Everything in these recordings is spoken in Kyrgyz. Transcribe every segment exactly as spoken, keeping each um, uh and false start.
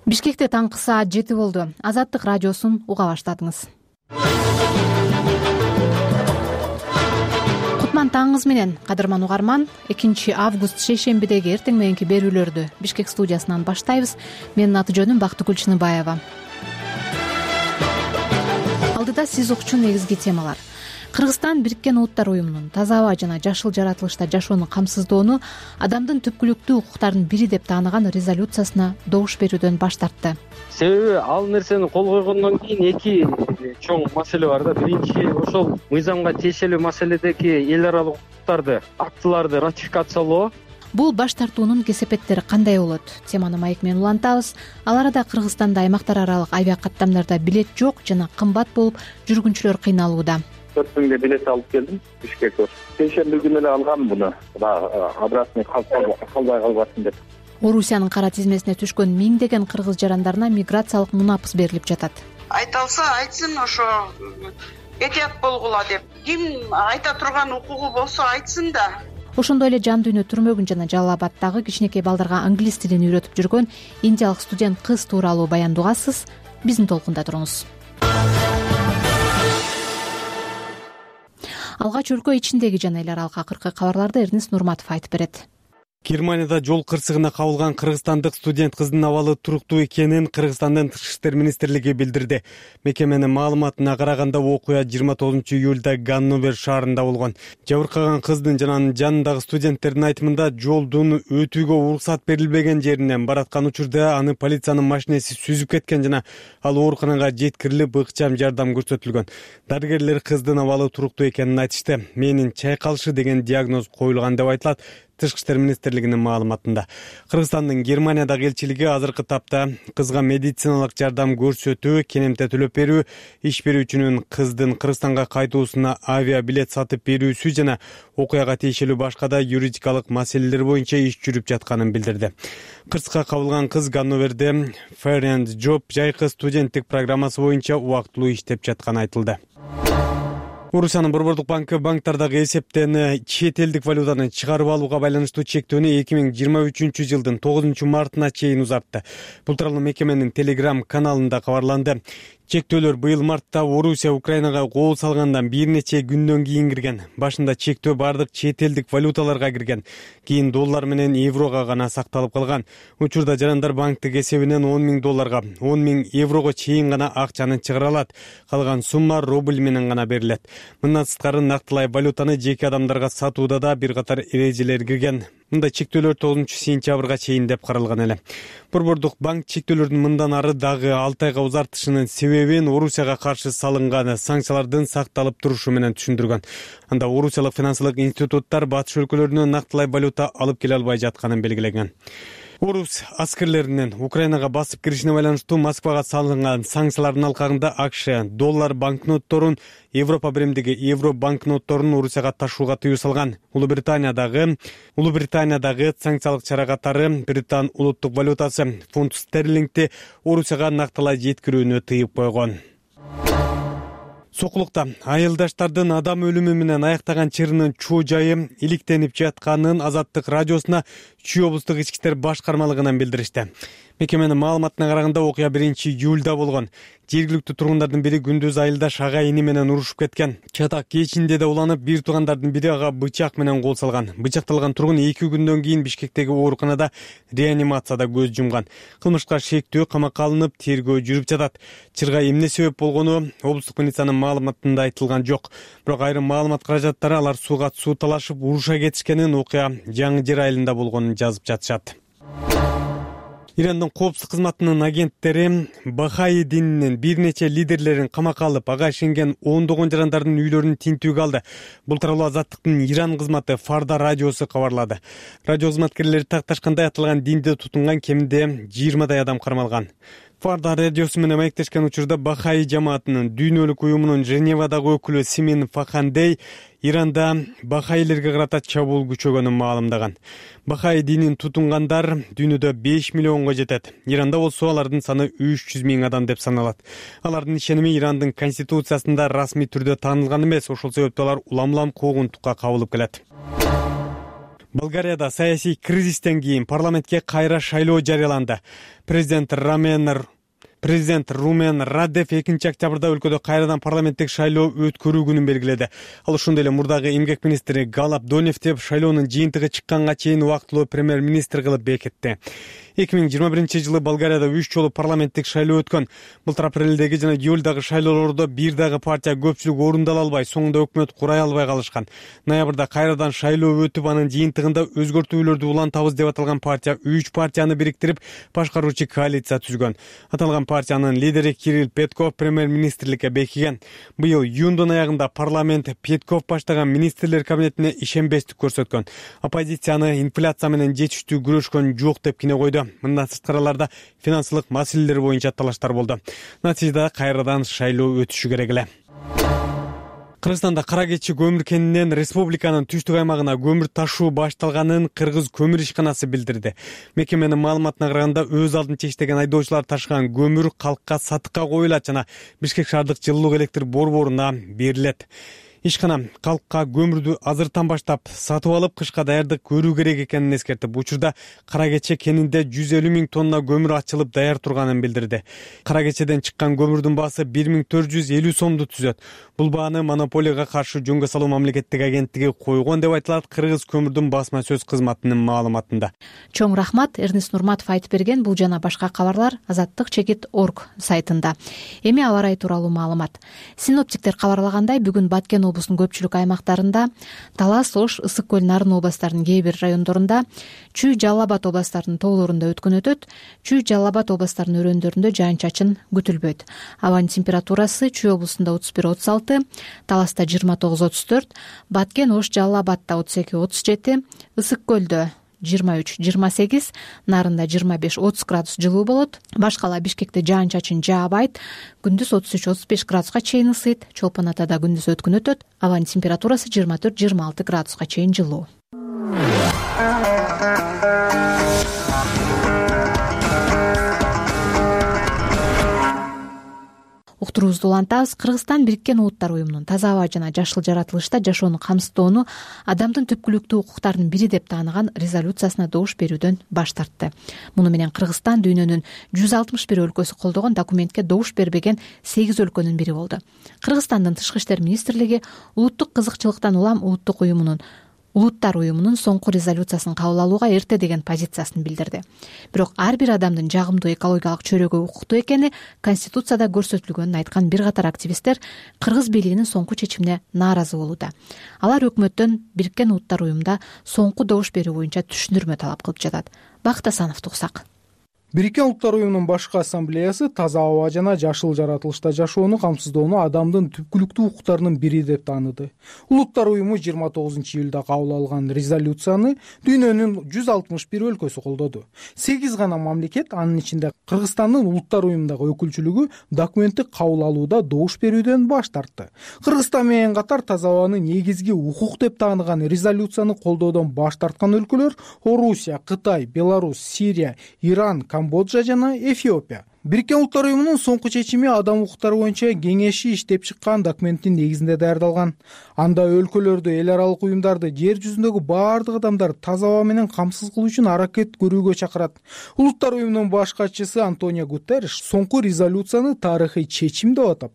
Бишкекте таңкы саат жети болду. Азаттык радиосун уга баштадыңыз. Кутман таңыңыз менен, кадырман угарман. экинчи август шейшембидеги эртең мененки берүүлөрдү Бишкек студиясынан баштайбыз. Менин аты жөнүм Бактыгүл Чыныбаева. Алдыда сиз укчу негизги темалар. Кыргызстан Бириккен Улуттар уюмунун таза аба жана жашыл жаратылышта жашоону камсыздоону адамдын түпкүлүктүү укуктарынын бири деп тааныган резолюциясына добуш берүүдөн баш тартты. Себеби ал нерсени кол койгондон кийин эки чоң маселе бар да. Биринчи, ошол мыйзамга тиешелүү маселедеги эл аралык укуктарды, актыларды ратификациялоо. Бул баш тартуунун кесепеттери кандай болот? Теманы маек менен улантабыз. Ал арада Кыргызстанда аймактар аралык авиа каттамдарда билет жок жана кымбат болуп, жүргүнчүлөр кыйналууда. төрт миңде билет алып келдим Бишкекке. Шейшемби күнү эле алгам муну. Обратный калбай калбасын деп. Орусиянын кара тизмесине түшкөн миңдеген кыргыз жарандарына миграциялык мунапыс берилип жатат. Айталса айтсын, ошо этият болгула деп. Ким айта турган укугу болсо айтсын да. Ошондой эле жан дүйнө түрмөгүн жана Жалал Абаддагы кичинекей балдарга англис тилин үйрөтүп жүргөн индиялык студент кыз тууралуу баянды угасыз. Биздин толкунда туруңуз. Алгач өлкө ичиндеги жана эл аралык акыркы кабарларды Эрнис Нурматов айтып берет. Германияда жол кырсыгына кабылган кыргызстандык студент кыздын абалы туруктуу экенин Кыргызстандын Тышкы иштер министрлиги билдирди. Мекеменин маалыматына караганда окуя жыйырма тогузунчу июлда Ганновер шаарында болгон. Жабыркаган кыздын жана анын жанындагы студенттердин айтымында жолдун өтүүгө уруксат берилбеген жеринен бараткан учурда аны полициянын машинеси сүзүп кеткен жана ал ооруканага жеткирилип ыкчам жардам көрсөтүлгөн. Дарыгерлер кыздын абалы туруктуу экенин айтышты. Менин чайкалышы деген диагноз коюлган деп айтылат Тышкы иштер министрлигинин маалыматында. Кыргызстандын Германиядагы элчилиги азыркы тапта кызга медициналык жардам көрсөтүү, кенемте төлөп берүү, иш берүүчүнүн кыздын Кыргызстанга кайтуусуна авиа билет сатып берүүсү жана окуяга тиешелүү башка да юридикалык маселелер боюнча иш жүрүп жатканын билдирди. Кырсыкка кабылган кыз Ганноверде Fair and Job жайкы студенттик программасы боюнча убактылуу иштеп жатканы айтылды. Орусиянын Борбордук банкы банктардагы эсептен чет элдик валютаны чыгарып алууга байланыштуу чектөөнү эки миң жыйырма үчүнчү жылдын тогузунчу мартына чейин узартты. Бул тууралуу мекеменин Telegram каналында кабарланды. Чектөөлөр быйыл мартта Орусия Украинага кол салгандан бир нече күндөн кийин кирген. Башында чектөө бардык чет элдик валюталарга кирген. Кийин доллар менен еврого гана сакталып калган. Учурда жарандар банктык эсебинен он миң долларга, он миң еврого чейин гана акчаны чыгара алат. Калган сумма рубль менен гана берилет. Мындан сырткары нактылай валютаны жеке адамдарга сатууда да бир катар эрежелер кирген. Мындай чектөөлөр тогузунчу сентябрга чейин деп каралган эле. Борбордук банк чектөөлөрдүн мындан ары дагы алты айга узартышынын себебин Орусияга каршы салынган санкциялардын сакталып турушу менен түшүндүргөн. Анда Орусиялык финансылык институттар батыш өлкөлөрүнөн нактылай валюта алып келе албай жатканын белгилеген. Орус аскерлеринин Украинага басып киришине байланыштуу Москвага салынган санкциялардын алкагында АКШ доллар банкнотторун, Европа биримдиги евро банкнотторун Орусияга ташууга тыюу салган. Улуу Британиядагы Улуу Британиядагы санкциялык чара катары Британ улуттук валютасы фунт стерлингти Орусияга нактылай жеткирүүнү тыйып койгон. Сокулукта айылдаштардын адам өлүмү менен аяктаган чырынын чоо жайы иликтенип жатканын Азаттык радиосуна Чүй облустук ички иштер башкармалыгынан билдиришти. Мекеменин маалыматына караганда окуя биринчи июлда болгон. Жергиликтүү тургундардын бири күндүз айылдаш ага ини менен урушуп кеткен. Чатак кечинде да уланып, бир туугандардын бири ага бычак менен кол салган. Бычакталган тургун эки күндөн кийин Бишкектеги ооруканада реанимацияда көз жумган. Кылмышка шектүү камакка алынып, тергөө жүрүп жатат. Чырга эмне себеп болгону облустук милициянын маалыматында айтылган жок. Бирок айрым маалымат каражаттары алар сууга суу талашып уруша кетишкенин, окуя Жаңы Жер айылында болгонун жазып жатышат. Ирандын коопсуздук кызматынын агенттери Бахаи дининин бир нече лидерлерин камакка алып, ага ишенген ондогон жарандардын үйлөрүн тинтүүгө алды. Бул тууралуу Азаттыктын Иран кызматы Фарда радиосу кабарлады. Радио кызматкерлери такташкандай аталган динди тутунган кеминде жыйырмадай адам кармалган. Фарда радиосу менен маектешкен учурда Бахаи жамаатынын дүйнөлүк уюмунун Женевадагы өкүлү Симин Фахандей Иранда бахаилерге карата чабуул күчөгөнүн маалымдаган. Бахаи динин тутунгандар дүйнөдө беш миллионго жетет. Иранда болсо алардын саны үч жүз миң адам деп саналат. Алардын ишеними Ирандын конституциясында расмий түрдө таанылган эмес, ошол себептен алар улам-улам куугунтукка кабылып келет. Болгарияда саясий кризистен кийин парламентке кайра шайлоо жарыяланды. Президент Рамен Президент Румен Радев экинчи октябрда өлкөдө кайрадан парламенттик шайлоо өткөрүү күнүн белгиледи. Ал ошондой эле мурдагы эмгек министри Галап Доневди шайлоонун жыйынтыгы чыкканга чейин убактылуу премьер-министр кылып бекитти. эки миң жыйырма биринчи жылы Болгарияда үч жолу парламенттик шайлоо өткөн. Былтыр апрелдеги жана июлдагы шайлоолордо бир дагы партия көпчүлүк орундала албай, соңунда өкмөт курай албай калышкан. Ноябрда кайрадан шайлоо өтүп, анын жыйынтыгында өзгөртүүлөрдү улантабыз деп аталган партия үч партияны бириктирип, башкаруучу коалиция түзгөн. Аталган партиянын лидери Кирилл Петков премьер-министрликке бекиген. Быйыл июндун аягында парламент Петков баштаган министрлер кабинетине ишенбестик көрсөткөн. Оппозицияны инфляция менен жетиштүү күрөшкөн жок деп кине койду. Мындан сырткарыларда финансылык маселелер боюнча талаштар болду. Натыйжада кайрадан шайлоо өтүшү керек эле. Кыргызстанда кара кечи көмүр кенинен республиканын түштүк аймагына көмүр ташуу башталганын Кыргыз көмүр ишканасы билдирди. Мекеменин маалыматына караганда, өз алдын чечтеген айдоочулар ташыган көмүр калкка сатыкка коюлат жана Бишкек шаардык жылуулук электр борборуна берилет. Ишкана калкка көмүрдү азыртан баштап сатып алып, кышка даярдык көрүү керек экенин эскертип, учурда кара кече кенинде жүз элүү миң тонна көмүр ачылып даяр турганын билдирди. Кара кечеден чыккан көмүрдүн баасы бир миң төрт жүз элүү сомду түзөт. Бул бааны монополияга каршы жөнгө салуу мамлекеттик агенттиги койгон деп айтылат Кыргыз көмүрдүн басма сөз кызматынын маалыматында. Чоң рахмат, Эрнест Нурматов айтып берген. Бул жана башка кабарлар азаттык чекит точка орг сайтында. Эми аба ырайы тууралуу маалымат. Синоптиктер кабарлагандай, бүгүн Баткен облусунун көпчүлүк аймактарында, Талас, Ош, Ысык көл, Нарын областарынын кээ бир райондорунда, Чүй, Жалал Абад областарынын тоолорунда өткөн өтөт. Чүй, Жалал Абад областарынын өрөөндөрүндө жаан-чачын күтүлбөйт. Абанын температурасы Чүй облусунда отуз бир отуз алты, Таласта жыйырма тогуз отуз төрт, Баткен, Ош, Жалал Абадта отуз эки отуз жети, Ысык көлдө жыйырма үч жыйырма сегиз, Нарында жыйырма беш отуз градус жылуу болот. Башкала Бишкекте жаан-чачын жаабайт. Күндүз отуз үч отуз беш градуска чейин ысыйт. Чолпон Атада күндүз өткөн өтөт. Абанын температурасы жыйырма төрт жыйырма алты градуска чейин жылуу. Уктуруубузду улантабыз. Кыргызстан Бириккен Улуттар уюмунун таза аба жана жашыл жаратылышта жашоону камсыздоону адамдын түпкүлүктүү укуктарынын бири деп тааныган резолюциясына добуш берүүдөн баш тартты. Муну менен Кыргызстан дүйнөнүн жүз алтымыш бир өлкөсү колдогон документке добуш бербеген сегиз өлкөнүн бири болду. Кыргызстандын Тышкы иштер министрлиги улуттук кызыкчылыктан улам улуттук уюмунун Улуттар уюмунун соңку резолюциясын кабыл алууга эрте деген позициясын билдирди. Бирок ар бир адамдын жагымдуу экологиялык чөйрөгө укуктуу экени Конституцияда көрсөтүлгөнүн айткан бир катар активисттер Кыргыз бийлигинин соңку чечимине нааразы болууда. Алар өкмөттөн Бириккен Улуттар уюмунда соңку добуш берүү боюнча түшүндүрмө талап кылып жатат. Бакыт Асановду угсак. Бириккен Улуттар уюмунун башкы ассамблеясы таза аба жана жашыл жаратылышта жашоону камсыздоону адамдын түпкүлүктүү укуктарынын бири деп тааныды. Улуттар уюму жыйырма тогузунчу июлда кабыл алган резолюцияны дүйнөнүн жүз алтымыш бир өлкөсү колдоду. сегиз гана мамлекет, анын ичинде Кыргызстандын Улуттар уюмундагы өкүлчүлүгү документти кабыл алууда добуш берүүдөн баш тартты. Кыргызстан менен катар таза абаны негизги укук деп тааныган резолюцияны колдоодон баш тарткан өлкөлөр Орусия, Кытай, Беларусь, Сирия, Иран, Камбоджа жана Эфиопия. Бириккен Улуттар уюмунун соңку чечими адам укуктары боюнча кеңеши иштеп чыккан документтин негизинде даярдалган. Анда өлкөлөрдү, эл аралык уюмдарды, жер жүзүндөгү баардык адамдарды таза аба менен камсыз кылуу үчүн аракет көрүүгө чакырат. Улуттар уюмунун баш катчысы Антонио Гутерриш соңку резолюцияны тарыхый чечим деп атап,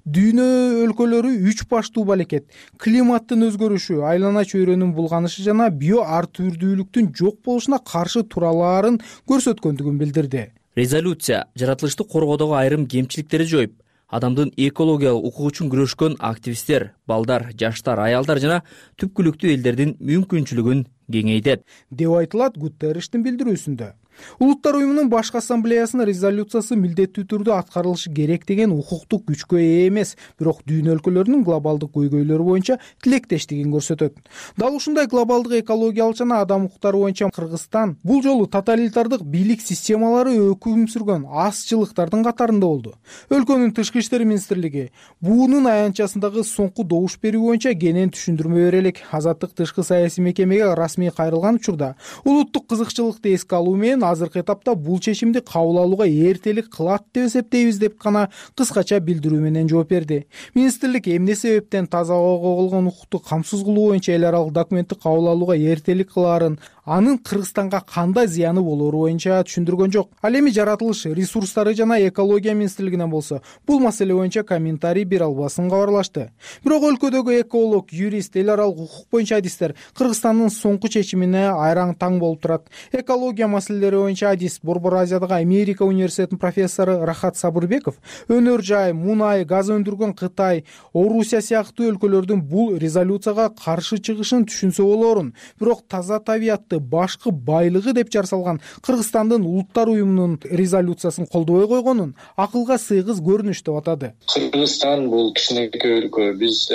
дүйнө өлкөлөрү үч баштуу балекет, климаттын өзгөрүшү, айлана чөйрөнүн булганышы жана био ар түрдүүлүктүн жок болушуна каршы туралаарын көрсөткөндүгүн билдирди. Резолюция жаратылышты коргоодогу айрым кемчиликтерди жоюп, адамдын экологиялык укугу үчүн күрөшкөн активисттер, балдар, жаштар, аялдар жана түпкүлүктүү элдердин мүмкүнчүлүгүн кеңейтет деп айтылат Гутерриштин билдирүүсүндө. Улуттар уюмунун башкы ассамблеясынын резолюциясы милдеттүү түрдө аткарылышы керек деген укуктук күчкө ээ эмес, бирок дүйнө өлкөлөрүнүн глобалдык көйгөйлөрү боюнча тилектештигин көрсөтөт. Дал ушундай глобалдык экологиялык жана адам укуктары боюнча Кыргызстан бул жолу тоталитардык бийлик системалары өкүм сүргөн азчылыктардын катарында болду. Өлкөнүн Тышкы иштер министрлиги буунун аянтчасындагы соңку добуш берүү боюнча кенен түшүндүрмө берелик. Азаттык тышкы саясий мекемеге расмий кайрылган учурда улуттук кызыкчылыкты эске алуу менен азыркы этапта бул чечимди кабыл алууга эртелик кылат деп эсептейбиз деп гана кыскача билдирүү менен жооп берди. Министрлик эмне себептен таза абага болгон укукту камсыз кылуу боюнча эл аралык документти кабыл алууга эртелик кылаарын, анын Кыргызстанга кандай зыяны болору боюнча түшүндүргөн жок. Ал эми жаратылыш ресурстары жана экология министрлигинен болсо бул маселе боюнча комментарий бере албасын кабарлашты. Бирок өлкөдөгү эколог, юрист, эл аралык укук боюнча адистер Кыргызстандын соңку чечимине айраң таң болуп турат. Экология маселелери боюнча адист Борбор Азиядагы Америка университетинин профессору Рахат Сабырбеков өнөр жай, мунай, газ өндүргөн Кытай, Орусия сыяктуу өлкөлөрдүн бул резолюцияга каршы чыгышын түшүнсө болорун, бирок таза табиятты башкы байлыгы деп жарсалган Кыргызстандын улуттар уюмунун резолюциясын колдобой койгонун акылга сыйгыз көрүнүш деп атады. Кыргызстан бул кичинекей өлкө. Биз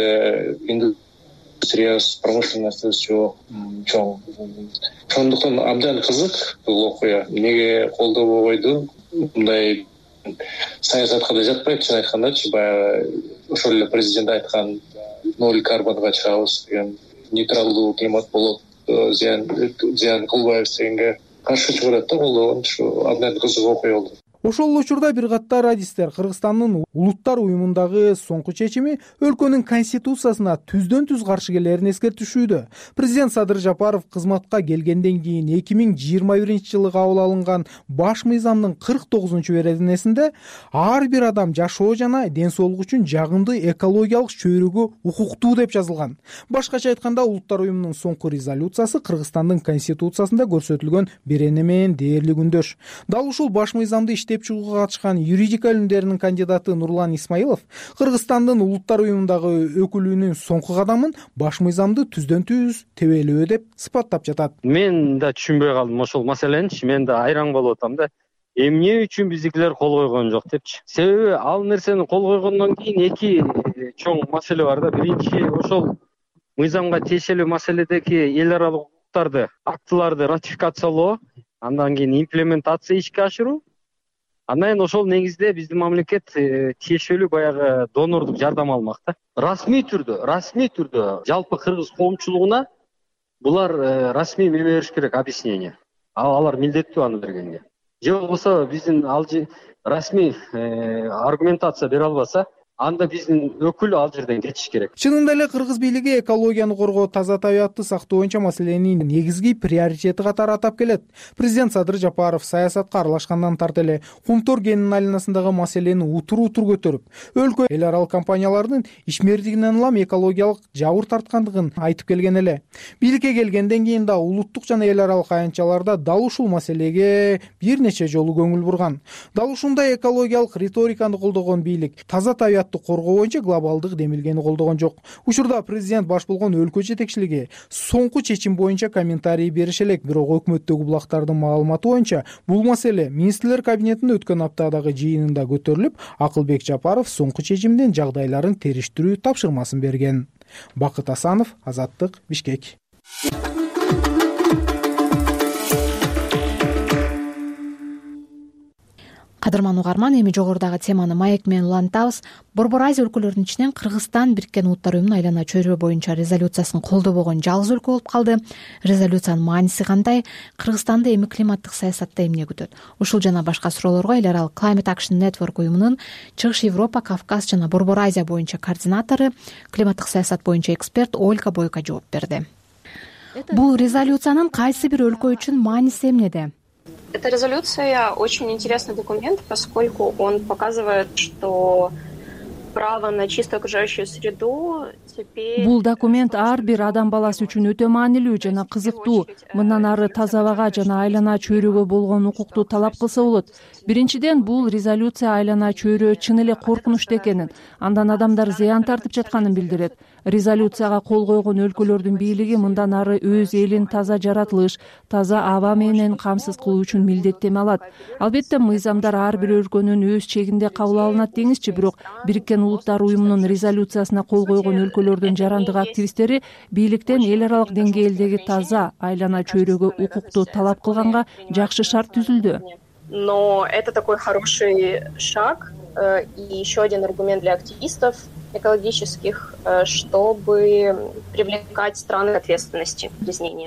индустриясы, промышленностьубуз жок, чоң. Ошондуктан абдан кызык бул окуя. Эмнеге колдобой койду? Мындай саясатка да жатпайт, чын айткандачы, баягы ошол эле президент айткан ноль карбонго чыгабыз деген, нейтралдуу климат болот, зыян зыян кылбайбыз дегенге каршы чыгып атат да, колдогон. Ушу абдан кызык окуя болду. Ошол учурда бир катар адистер Кыргызстандын улуттар уюмундагы соңку чечими өлкөнүн конституциясына түздөн түз каршы келерин эскертишүүдө. Президент Садыр Жапаров кызматка келгенден кийин эки миң жыйырма биринчи жылы кабыл алынган баш мыйзамдын кырк тогузунчу беренесинде ар бир адам жашоо жана ден соолук үчүн жагымдуу экологиялык чөйрөгө укуктуу деп жазылган. Башкача айтканда, улуттар уюмунун соңку резолюциясы Кыргызстандын конституциясында көрсөтүлгөн берене менен дээрлик үндөш. Дал ушул баш мыйзамды иштеп чыгууга катышкан юридика илимдеринин кандидаты Нурлан Исмаилов Кыргызстандын улуттар уюмундагы өкүлүнүн соңку кадамын баш мыйзамды түздөн түз тебелөө деп сыпаттап жатат. Мен да түшүнбөй калдым ошол маселени. Мен да айран болуп атам да. Эмне үчүн биздикилер кол койгон жок депчи. Себеби ал нерсени кол койгондон кийин эки чоң маселе бар да. Биринчи, ошол мыйзамга тиешелүү маселедеги эл аралык укуктарды, актыларды ратификациялоо, андан кийин имплементация ишке ашыруу. Андан кийин ошол негизде биздин мамлекет тиешелүү баягы донордук жардам алмак да. Расмий түрдө, расмий түрдө жалпы кыргыз коомчулугуна булар расмий бериш керек, объяснение. Алар милдеттүү аны бергенге. Же болбосо биздин ал расмий аргументация бере албаса, анда биздин өкүл ал жерден кетиш керек. Чынында эле кыргыз бийлиги экологияны коргоо, таза табиятты сактоо боюнча маселенин негизги приоритети катары атап келет. Президент Садыр Жапаров саясатка аралашкандан тарта эле Кумтор кенинин айланасындагы маселени утур-утур көтөрүп, өлкө эл аралык компаниялардын ишмердигинен улам экологиялык жабыр тарткандыгын айтып келген эле. Бийликке келгенден кийин да улуттук жана эл аралык аянтчаларда дал ушул маселеге бир нече жолу көңүл бурган. Дал ушундай экологиялык риториканы колдогон бийлик таза табият коргоо боюнча глобалдык демилгени колдогон жок. Учурда президент баш болгон өлкө жетекчилиги соңку чечим боюнча комментарий бериш элек, бирок өкмөттөгү булактардын маалыматы боюнча бул маселе министрлер кабинетинде өткөн аптадагы жыйынында көтөрүлүп, Акылбек Жапаров соңку чечимдин жагдайларын териштирүү тапшырмасын берген. Бакыт Асанов, Азаттык, Бишкек. Кадырман угарман, эми жогорудагы теманы маек менен улантабыз. Борбор Азия өлкөлөрүнүн ичинен Кыргызстан Бириккен Улуттар уюмунун айлана чөйрө боюнча резолюциясын колдобогон жалгыз өлкө болуп калды. Резолюциянын мааниси кандай? Кыргызстанды эми климаттык саясатта эмне күтөт? Ушул жана башка суроолорго эл аралык Climate Action Network уюмунун Чыгыш Европа, Кавказ жана Борбор Азия боюнча координатору, климаттык саясат боюнча эксперт Ольга Бойко жооп берди. Бул резолюциянын кайсы бир өлкө үчүн мааниси эмнеде? Эта резолюция очень интересный документ, поскольку он показывает, что право на чистую окружающую среду теперь... Бул документ ар бир адам баласы үчүн өтө маанилүү жана кызыктуу. Мындан ары таза абага жана айлана чөйрөгө болгон укукту талап кылса болот. Биринчиден, бул резолюция айлана чөйрө чын эле коркунучтуу экенин, андан адамдар зыян тартып жатканын билдирет. Резолюцияга кол койгон өлкөлөрдүн бийлиги мындан ары өз элин таза жаратылыш, таза аба менен камсыз кылуу үчүн милдеттеме алат. Албетте, мыйзамдар ар бир өлкөнүн өз чегинде кабыл алынат деңизчи, бирок Бириккен Улуттар уюмунун резолюциясына кол койгон өлкөлөрдүн жарандык активисттери бийликтен эл аралык деңгээлдеги таза айлана чөйрөгө укукту талап кылганга жакшы шарт түзүлдү. Но это такой хороший шаг и еще один аргумент для активистов экологических, чтобы привлекать страны к ответственности, признения.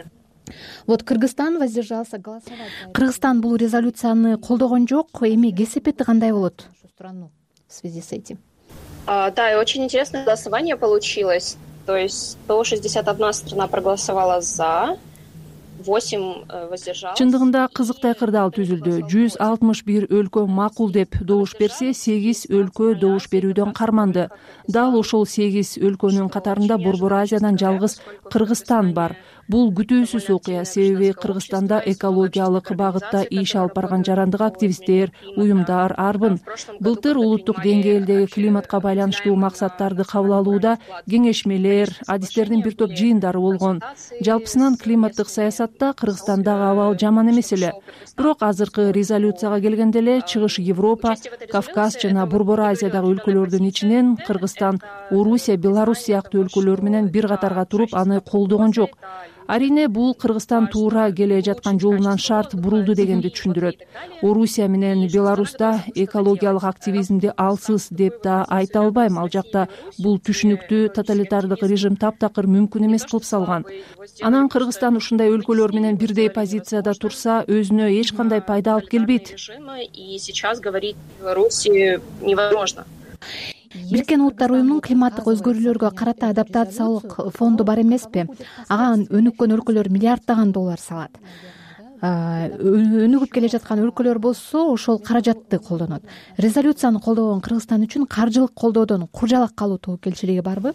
Вот Кыргызстан воздержался голосовать. Кыргызстан бул резолюцияны колдогон жок. Эми кесепети кандай болот страну в связи с этим? А, да, и очень интересное голосование получилось. То есть сто шестьдесят одна страна проголосовала за, восемь воздержалась. Чындыгында кызыктай кырдаал түзүлдү. жүз алтымыш бир өлкө макул деп добуш берсе, сегиз өлкө добуш берүүдөн карманды. Дал ошол сегиз өлкөнүн катарында Борбор Азиядан жалгыз Кыргызстан бар. Бул күтүүсүз окуя, себеби Кыргызстанда экологиялык багытта иш алып барган жарандык активисттер, уюмдар арбын. Былтыр улуттук деңгээлдеги климатка байланыштуу максаттарды кабыл алууда кеңешмелер, адистердин бир топ жыйындары болгон. Жалпысынан климаттык саясатта Кыргызстандагы абал жаман эмес эле. Бирок азыркы резолюцияга келгенде эле Чыгыш Европа, Кавказ жана Борбор Азиядагы өлкөлөрдүн ичинен Кыргызстан, Орусия, Беларусь сыяктуу өлкөлөр менен бир катарга туруп аны колдогон жок. Арине бул Кыргызстан туура келе жаткан жолунан шарт бурулду дегенди түшүндүрөт. Орусия менен Беларусьта экологиялык активизмди алсыз деп да айта албайм. Ал жакта бул түшүнүктүү тоталитардык режим таптакыр мүмкүн эмес кылып салган. Анан Кыргызстан ушундай өлкөлөр менен бирдей позицияда турса, өзүнө эч кандай пайда алып келбейт. И сейчас говорить Беларуси невозможно. Бириккен Улуттар уюмунун климаттык өзгөрүүлөргө карата адаптациялык фонду бар эмеспи? Ага өнүккөн өлкөлөр миллиарддаган доллар салат. Өнүгүп келе жаткан өлкөлөр болсо ошол каражатты колдонот. Резолюцияны колдогон Кыргызстан үчүн каржылык колдоодон куржалак калуу тобокелчилиги барбы?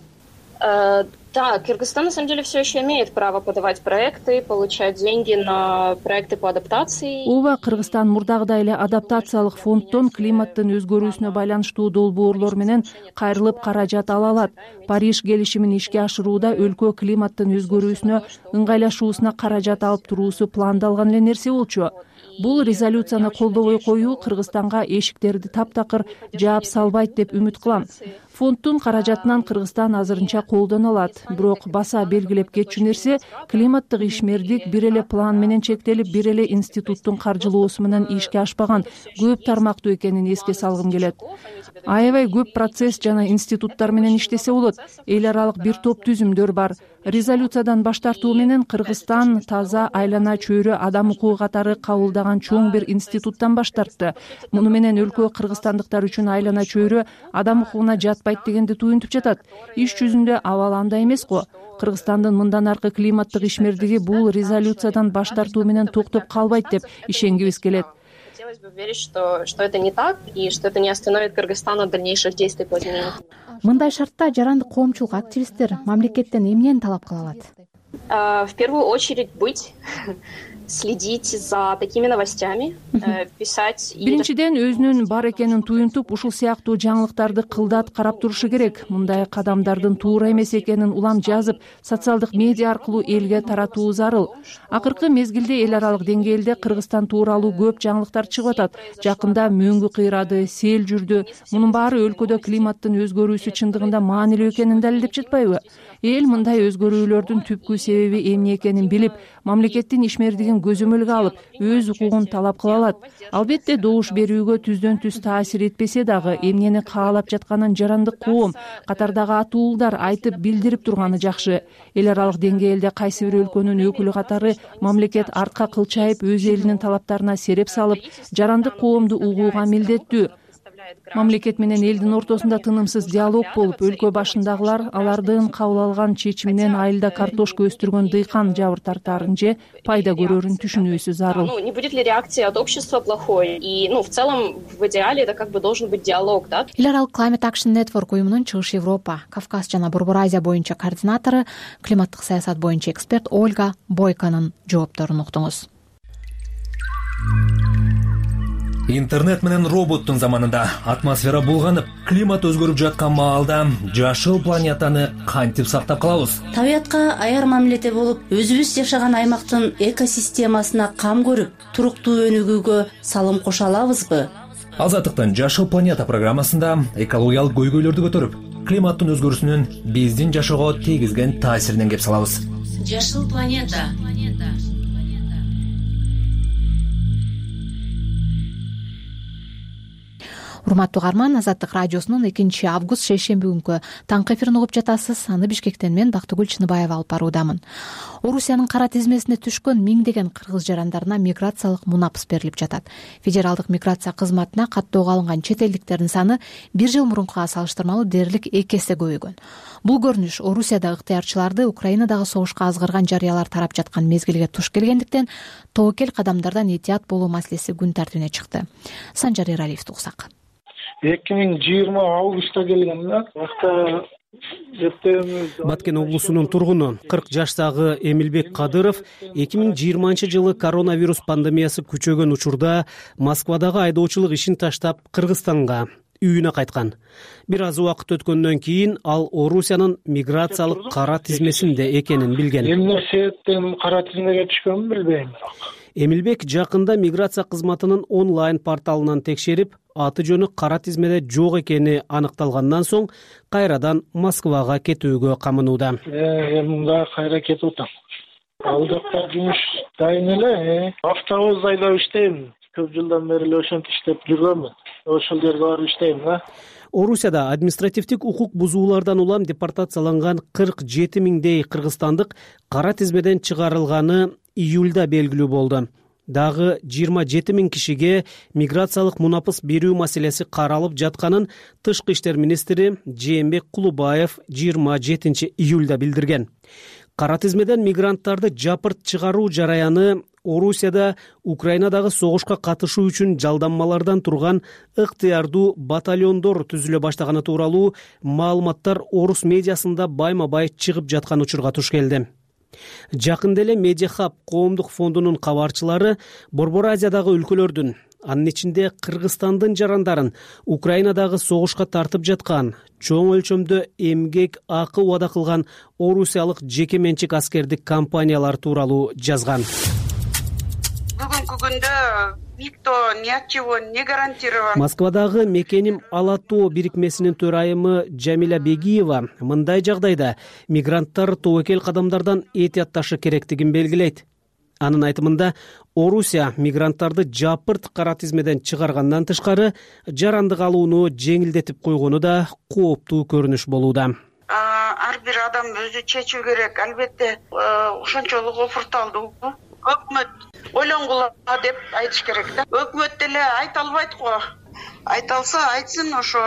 Да, Кыргызстан на самом деле все еще имеет право подавать проекты, получать деньги на проекты по адаптации. Ооба, Кыргызстан мурдагыдай эле адаптациялык фонддон климаттын өзгөрүүсүнө байланыштуу долбоорлор менен кайрылып каражат ала алат. Париж келишимин ишке ашырууда өлкө климаттын өзгөрүүсүнө ыңгайлашуусуна каражат алып туруусу пландалган эле нерсе болчу. Бул резолюцияны колдобой коюу Кыргызстанга эшиктерди таптакыр жаап салбайт деп үмүт кылам. Фонддун каражатынан Кыргызстан азырынча колдоно алат. Бирок баса белгилеп кетчү нерсе, климаттык ишмердик бир эле план менен чектелип, бир эле институттун каржылоосу менен ишке ашпаган, көп тармактуу экенин эске салгым келет. Аябай көп процесс жана институттар менен иштесе болот. Эл аралык бир топ түзүмдөр бар. Резолюциядан баш тартуу менен Кыргызстан таза айлана чөйрө адам укугу катары кабылдаган чоң бир институттан баш тартты. Муну менен өлкө кыргызстандыктар үчүн айлана чөйрө адам укугуна жатпайт дегенди туюнтуп жатат. Иш жүзүндө абал андай эмес го. Кыргызстандын мындан аркы климаттык ишмердиги бул резолюциядан баш тартуу менен токтоп калбайт деп ишенгибиз келет. Хотелось бы верить, что, что это не так, и что это не остановит Кыргызстан от дальнейших действий по изменению. Мындай шартта жарандык коомчулук активисттер мамлекеттен эмнени талап кыла алат? В первую очередь быть, следить за такими новостями, писать. Биринчиден өзүнүн бар экенин туюнтуп, ушул сыяктуу жаңылыктарды кылдат карап турушу керек. Мындай кадамдардын туура эмес экенин улам жазып, социалдык медиа аркылуу элге таратуу зарыл. Акыркы мезгилде эл аралык деңгээлде Кыргызстан тууралуу көп жаңылыктар чыгып атат. Жакында мөңгү кыйрады, сел жүрдү. Мунун баары өлкөдө климаттын өзгөрүүсү чындыгында маанилүү экенин далилдеп жатпайбы? Эл мындай өзгөрүүлөрдүн түпкү себеби эмне экенин билип, мамлекеттин ишмердигин көзөмөлгө алып, өз укугун талап кыла алат. Албетте добуш берүүгө түздөн түз таасир этпесе дагы, эмнени каалап жатканын жарандык коом, катардагы атуулдар айтып билдирип турганы жакшы. Эл аралык деңгээлде кайсы бир өлкөнүн өкүлү катары мамлекет артка кылчайып, өз элинин талаптарына сереп салып, жарандык коомду угууга милдеттүү. Мамлекет менен элдин ортосунда тынымсыз диалог болуп, өлкө башындагылар алардын кабыл алган чечиминен айылда картошка өстүргөн дыйкан жабыр тартаарын же пайда көрөрүн түшүнүүсү зарыл. Ну, не будет ли реакция от общества плохой? И, ну, в целом, в идеале это как бы должен быть диалог, да? Эл аралык Climate Action Network уюмунун Чыгыш Европа, Кавказ жана Борбор Азия боюнча координатору, климаттык саясат боюнча эксперт Ольга Бойконун жоопторун уктуңуз. Интернет менен роботтун заманында атмосфера булганып, климат өзгөрүп жаткан маалда жашыл планетаны кантип сактап калабыз? Табиятка аяр мамиледе болуп, өзүбүз жашаган аймактын экосистемасына кам көрүп, туруктуу өнүгүүгө салым кошо алабызбы? Азаттыктын Жашыл планета программасында экологиялык көйгөйлөрдү көтөрүп, климаттын өзгөрүүсүнүн биздин жашоого тийгизген таасиринен кеп салабыз. Жашыл планета. урматтуу угарман, Азаттык радиосунун экинчи август шейшемби күнкү таңкы эфирин угуп жатасыз. Аны Бишкектен мен Бактыгүл Чыныбаева алып баруудамын. Орусиянын кара тизмесине түшкөн миңдеген кыргыз жарандарына миграциялык мунапыс берилип жатат. Федералдык миграция кызматына каттоого алынган чет элдиктердин саны бир жыл мурункуга салыштырмалуу дээрлик эки эсе көбөйгөн. Бул көрүнүш Орусияда ыктыярчыларды Украинадагы согушка азгырган жарыялар тарап жаткан мезгилге туш келгендиктен тобокел кадамдардан этият болуу маселеси күн тартибине чыкты. Санжар Эралиевди угсак. эки миң жыйырма августта келген да. Акта Баткен облусунун тургуну кырк жаштагы Эмилбек Кадыров эки миң жыйырманчы жылы коронавирус пандемиясы күчөгөн учурда Москвадагы айдоочулук ишин таштап Кыргызстанга үйүнө кайткан. Бир аз убакыт өткөндөн кийин ал Орусиянын миграциялык кара тизмесинде экенин билген. Эмне себептен кара тизмеге түшкөнүн билбейм. Эмилбек жакында миграция кызматынын онлайн порталынан текшерип, аты жөнү кара тизмеде жок экени аныкталгандан соң кайрадан Москвага кетүүгө камынууда. Мында кайра кетип атам. Ал жакта жумуш дайын эле. Автобус айдап иштейм. Көп жылдан бери эле ошентип иштеп жүргөнмүн. Ошол жерге барып иштейм да. Орусияда административдик укук бузуулардан улам депортацияланган кырк жети миңдей кыргызстандык кара тизмеден чыгарылганы июлда белгилүү болду. Дагы жыйырма жети миң кишиге миграциялык мунапыс берүү маселеси каралып жатканын Тышкы иштер министри Жээнбек Кулубаев жыйырма жетинчи июлда билдирген. Кара тизмеден мигранттарды жапырт чыгаруу жараяны Орусияда Украинадагы согушка катышуу үчүн жалданмалардан турган ыктыярдуу батальондор түзүлө баштаганы тууралуу маалыматтар орус медиасында байма-бай чыгып жаткан учурга туш келди. Жакында эле Медиахаб коомдук фондунун кабарчылары Борбор Азиядагы өлкөлөрдүн, анын ичинде Кыргызстандын жарандарын Украинадагы согушка тартып жаткан, чоң өлчөмдө эмгек акы убада кылган орусиялык жеке менчик аскердик компаниялар тууралуу жазган. Бүгүнкү күндө никто ни от чего не гарантирован. Москвадагы Мекеним Алатоо бирикмесинин төрайымы Жамиля Бегиева мындай жагдайда мигранттар тобокел кадамдардан этиятташы керектигин белгилейт. Анын айтымында Орусия мигранттарды жапырт кара тизмеден чыгаргандан тышкары жарандык алууну жеңилдетип койгону да кооптуу көрүнүш болууда. Ар бир адам өзү чечүү керек. Албетте ошончолук офурталдуу. Өкмөт ойлонгула деп айтыш керек да. Өкмөт деле айта албайт го. Айта алса айтсын, ошо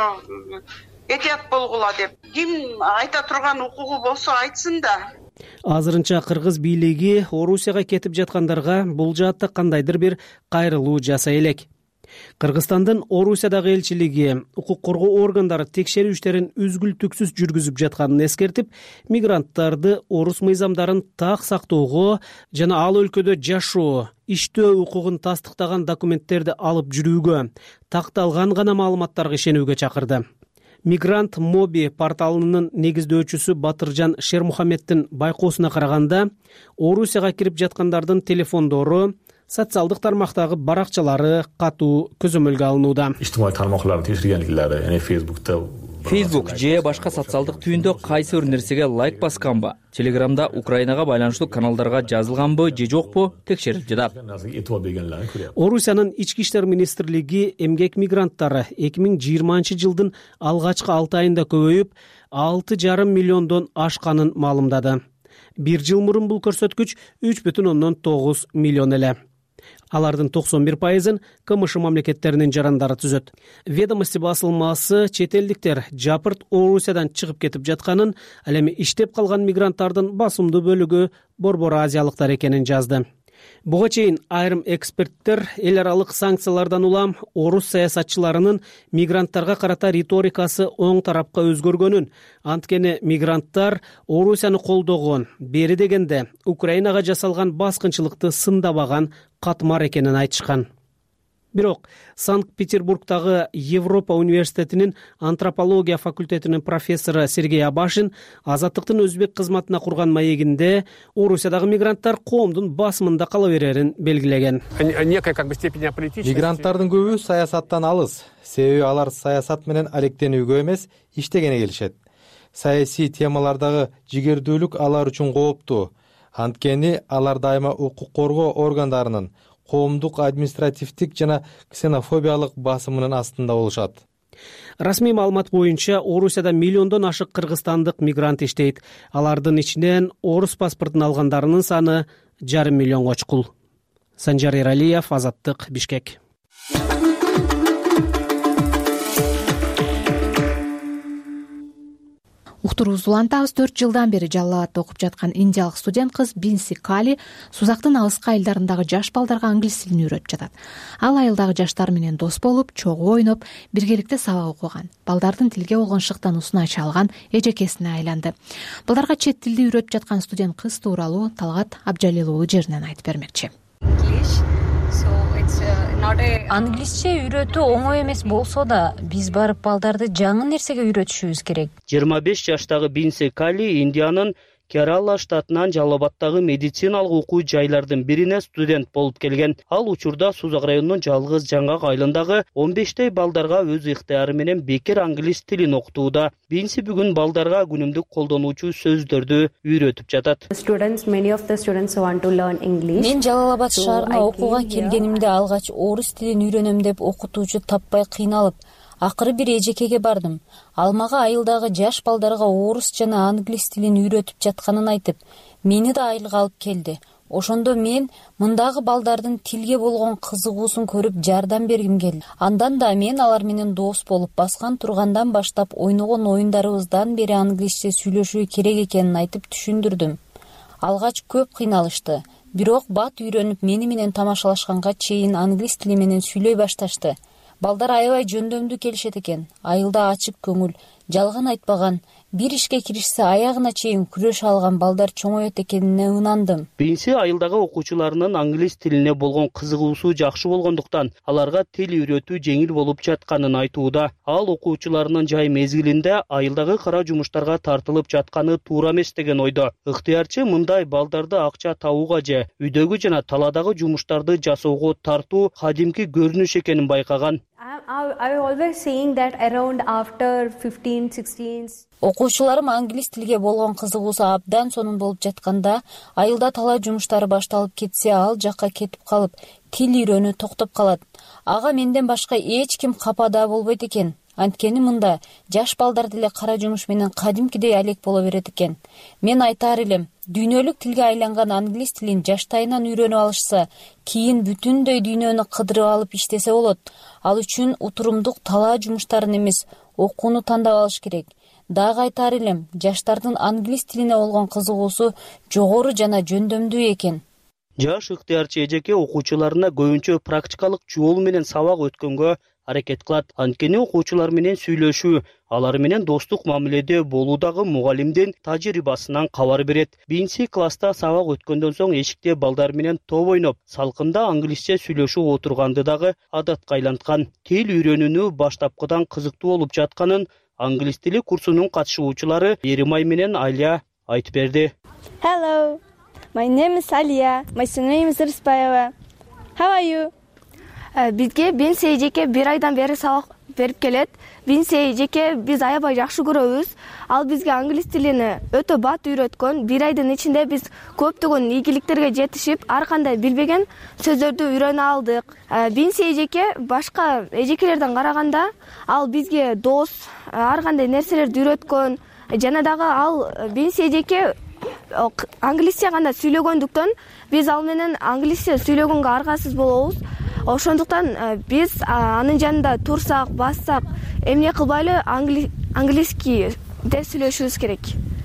этият болгула деп. Ким айта турган укугу болсо айтсын да. Азырынча кыргыз бийлиги Орусияга кетип жаткандарга бул жаатта кандайдыр бир кайрылуу жасай элек. Кыргызстандын Орусиядагы элчилиги укук коргоо органдары текшерүү иштерин үзгүлтүксүз жүргүзүп жатканын эскертип, мигранттарды орус мыйзамдарын так сактоого жана ал өлкөдө жашоо, иштөө укугун тастыктаган документтерди алып жүрүүгө, такталган гана маалыматтарга ишенүүгө чакырды. Мигрант Моби порталынын негиздөөчүсү Батыржан Шермухаммеддин байкоосуна караганда, Орусияга кирип жаткандардын телефондору, социалдык тармактагы баракчалары катуу көзөмөлгө алынууда. Ижтимаий тармактарды текшергенликлери, яны Facebook'та Facebook же башка социалдык түйүндө кайсы бир нерсеге лайк басканбы, Телеграмда Украинага байланыштуу каналдарга жазылганбы же жокпу текшерип жатат. Орусиянын ички иштер министрлиги эмгек мигранттары эки миң жыйырманчы жылдын алгачкы алты айында көбөйүп, алты жарым миллиондон ашканын маалымдады. Бир жыл мурун бул көрсөткүч үч бүтүн ондон тогуз миллион эле. Алардын токсон бир пайызын КМШ мамлекеттеринин жарандары түзөт. Ведомости басылмасы чет элдиктер жапырт Орусиядан чыгып кетип жатканын, ал эми иштеп калган мигранттардын басымдуу бөлүгү Борбор Азиялыктар экенин жазды. Буга чейин айрым эксперттер эл аралык санкциялардан улам орус саясатчыларынын мигранттарга карата риторикасы оң тарапка өзгөргөнүн, анткени мигранттар Орусияны колдогон, бери дегенде Украинага жасалган баскынчылыкты сындабаган катмар экенин айтышкан. Бирок Санкт-Петербургдагы Европа университетинин антропология факультетинин профессору Сергей Абашин Азаттыктын өзбек кызматына курган маегинде Орусиядагы мигранттар коомдун басымында кала берерин белгилеген. Мигранттардын көбү саясаттан алыс, себеби алар саясат менен алектенүүгө эмес, иштегене келишет. Саясий темалардагы жигердүүлүк алар үчүн кооптуу. Анткени алар дайыма укук коргоо органдарынын коомдук административдик жана ксенофобиялык басымынын астында болушат. Расмий маалымат боюнча Орусияда миллиондон ашык кыргызстандык мигрант иштейт. Алардын ичинен орус паспортун алгандарынын саны жарым миллионго чукул. Санжар Эралиев, Азаттык, Бишкек. Уктуруубузду улантабыз. төрт жылдан бери Жалал абадта окуп жаткан индиялык студент кыз Бинси Кали Сузактын алыскы айылдарындагы жаш балдарга англис тилин үйрөтүп жатат. Ал айылдагы жаштар менен дос болуп, чогуу ойноп, биргеликте сабак окуган. Балдардын тилге болгон шыктануусун ача алган эжекесине айланды. Балдарга чет тилди үйрөтүп жаткан студент кыз тууралуу Талгат Абджалил уулу жеринен айтып бермекчи. Англисче үйрөтүү оңой эмес болсо да, биз барып балдарды жаңы нерсеге үйрөтүшүбүз керек. жыйырма беш жаштагы Бинси Кали Индиянын Керала штатынан Жалал абадтагы медициналык окуу жайлардын бирине студент болуп келген. Ал учурда Сузак районунун жалгыз жаңак айылындагы он бештей балдарга өз ыктыяры менен бекер англис тилин окутууда. Бинси бүгүн балдарга күнүмдүк колдонуучу сөздөрдү үйрөтүп жатат. Мен Жалал абад шаарына окууга келгенимде алгач орус тилин үйрөнөм деп окутуучу таппай кыйналып, акыры бир эжекеге бардым. Ал мага айылдагы жаш балдарга орус жана англис тилин үйрөтүп жатканын айтып, мени да айылга алып келди. Ошондо мен мындагы балдардын тилге болгон кызыгуусун көрүп жардам бергим келди. Андан да мен алар менен дос болуп, баскан тургандан баштап ойногон оюндарыбыздан бери англисче сүйлөшүү керек экенин айтып түшүндүрдүм. Алгач көп кыйналышты. Бирок бат үйрөнүп мени менен тамашалашканга чейин англис тили менен сүйлөй башташты. Балдар аябай жөндөмдүү келишет экен. Айылда ачык көңүл, жалган айтпаган, бир ишке киришсе аягына чейин күрөшө алган балдар чоңоет экенине ынандым. Бинси айылдагы окуучуларынын англис тилине болгон кызыгуусу жакшы болгондуктан аларга тил үйрөтүү жеңил болуп жатканын айтууда. Ал окуучуларынын жай мезгилинде айылдагы кара жумуштарга тартылып жатканы туура эмес деген ойдо. Ыктыярчы мындай балдарды акча табууга же үйдөгү жана таладагы жумуштарды жасоого тартуу кадимки көрүнүш экенин байкаган. Окуучуларым англис тилге болгон кызыгуусу абдан сонун болуп жатканда, айылда талаа жумуштары башталып кетсе, ал жакка кетип калып, тил үйрөнүү токтоп калат. Ага менден башка эч ким капа да болбойт экен. Анткени мында жаш балдар деле кара жумуш менен кадимкидей алек боло берет экен. Мен айтаар элем, дүйнөлүк тилге айланган англис тилин жаштайынан үйрөнүп алышса, кийин бүтүндөй дүйнөнү кыдырып алып иштесе болот. Ал үчүн утурумдук талаа жумуштарын эмес, окууну тандап алыш керек. Дагы айтаар элем, жаштардын англис тилине болгон кызыгуусу жогору жана жөндөмдүү экен. Жаш ыктыярчы эжеке окуучуларына көбүнчө практикалык жол менен сабак өткөнгө аракет кылат. Анткени окуучулар менен сүйлөшүү, алар менен достук мамиледе болуудагы мугалимдин тажрыйбасынан кабар берет. Бинси класста сабак өткөндөн соң эшикте балдар менен топ ойноп, салкында англисче сүйлөшүп отурганды дагы адатка айланткан. Тил үйрөнүүнү баштапкыдан кызыктуу болуп жатканын англис тили курсунун катышуучулары Эримай менен Алия айтып берди. Hello, my name is Alia. My surname is Ырыспаева. How are you? Бизге Бинси эжеке бир айдан бери сабак берип келет. Бинси эжеке биз аябай жакшы көрөбүз. Ал бизге англис тилин өтө бат үйрөткөн. Бир айдын ичинде биз көптөгөн ийгиликтерге жетишип, ар кандай билбеген сөздөрдү үйрөнө алдык. Бинси эжеке башка эжекелерден караганда ал бизге дос, ар кандай нерселерди үйрөткөн. Жана дагы ал Бинси эжеке англисче гана сүйлөгөндүктөн биз ал менен англисче сүйлөгөнгө аргасыз болобуз. Ошондуктан биз анын жанында турсак, бассак, эмне кылбайлы англиски де сүйлөшүбүз керек.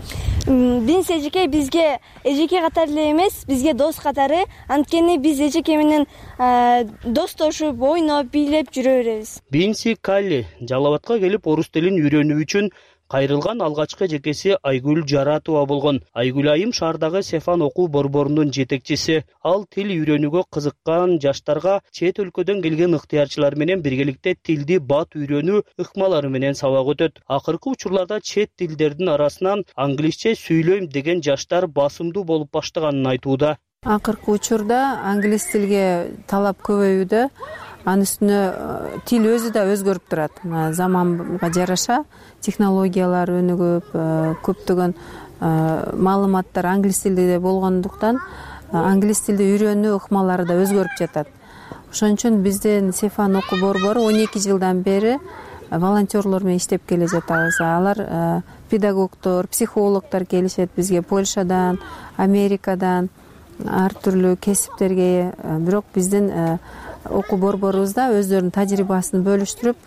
Бинси эжеке бизге эжеке катары эле эмес, бизге дос катары. Анткени биз эжеке менен достошуп, ойноп, бийлеп жүрө беребиз. Бинси Кали Жалал абадка келип орус тилин үйрөнүү үчүн кайрылган алгачкы эжекеси Айгүл Жаратова болгон. Айгүл айым шаардагы Сефан окуу борборунун жетекчиси. Ал тил үйрөнүүгө кызыккан жаштарга чет өлкөдөн келген ыктыярчылар менен биргеликте тилди бат үйрөнүү ыкмалары менен сабак өтөт. Акыркы учурларда чет тилдердин арасынан англисче сүйлөйм деген жаштар басымдуу болуп баштаганын айтууда. Акыркы учурда англис тилге талап көбөйүүдө. Анын үстүнө тил өзү да өзгөрүп турат. Заманга жараша технологиялар өнүгүп, көптөгөн маалыматтар англис тилде болгондуктан англис тилди үйрөнүү ыкмалары да өзгөрүп жатат. Ошон үчүн биздин Сефан окуу борбору он эки жылдан бери волонтерлор менен иштеп келе жатабыз. Алар педагогдор, психологдор келишет бизге Польшадан, Америкадан, ар түрлүү кесиптерге. Бирок биздин окуу борборубузда өздөрүнүн тажрыйбасын бөлүштүрүп,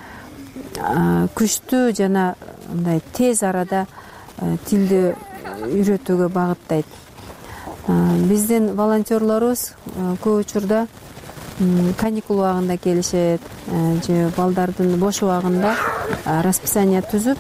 күчтүү жана мындай тез арада тилди үйрөтүүгө багыттайт. Биздин волонтерлорубуз көп учурда каникул убагында келишет, же балдардын бош убагында расписание түзүп,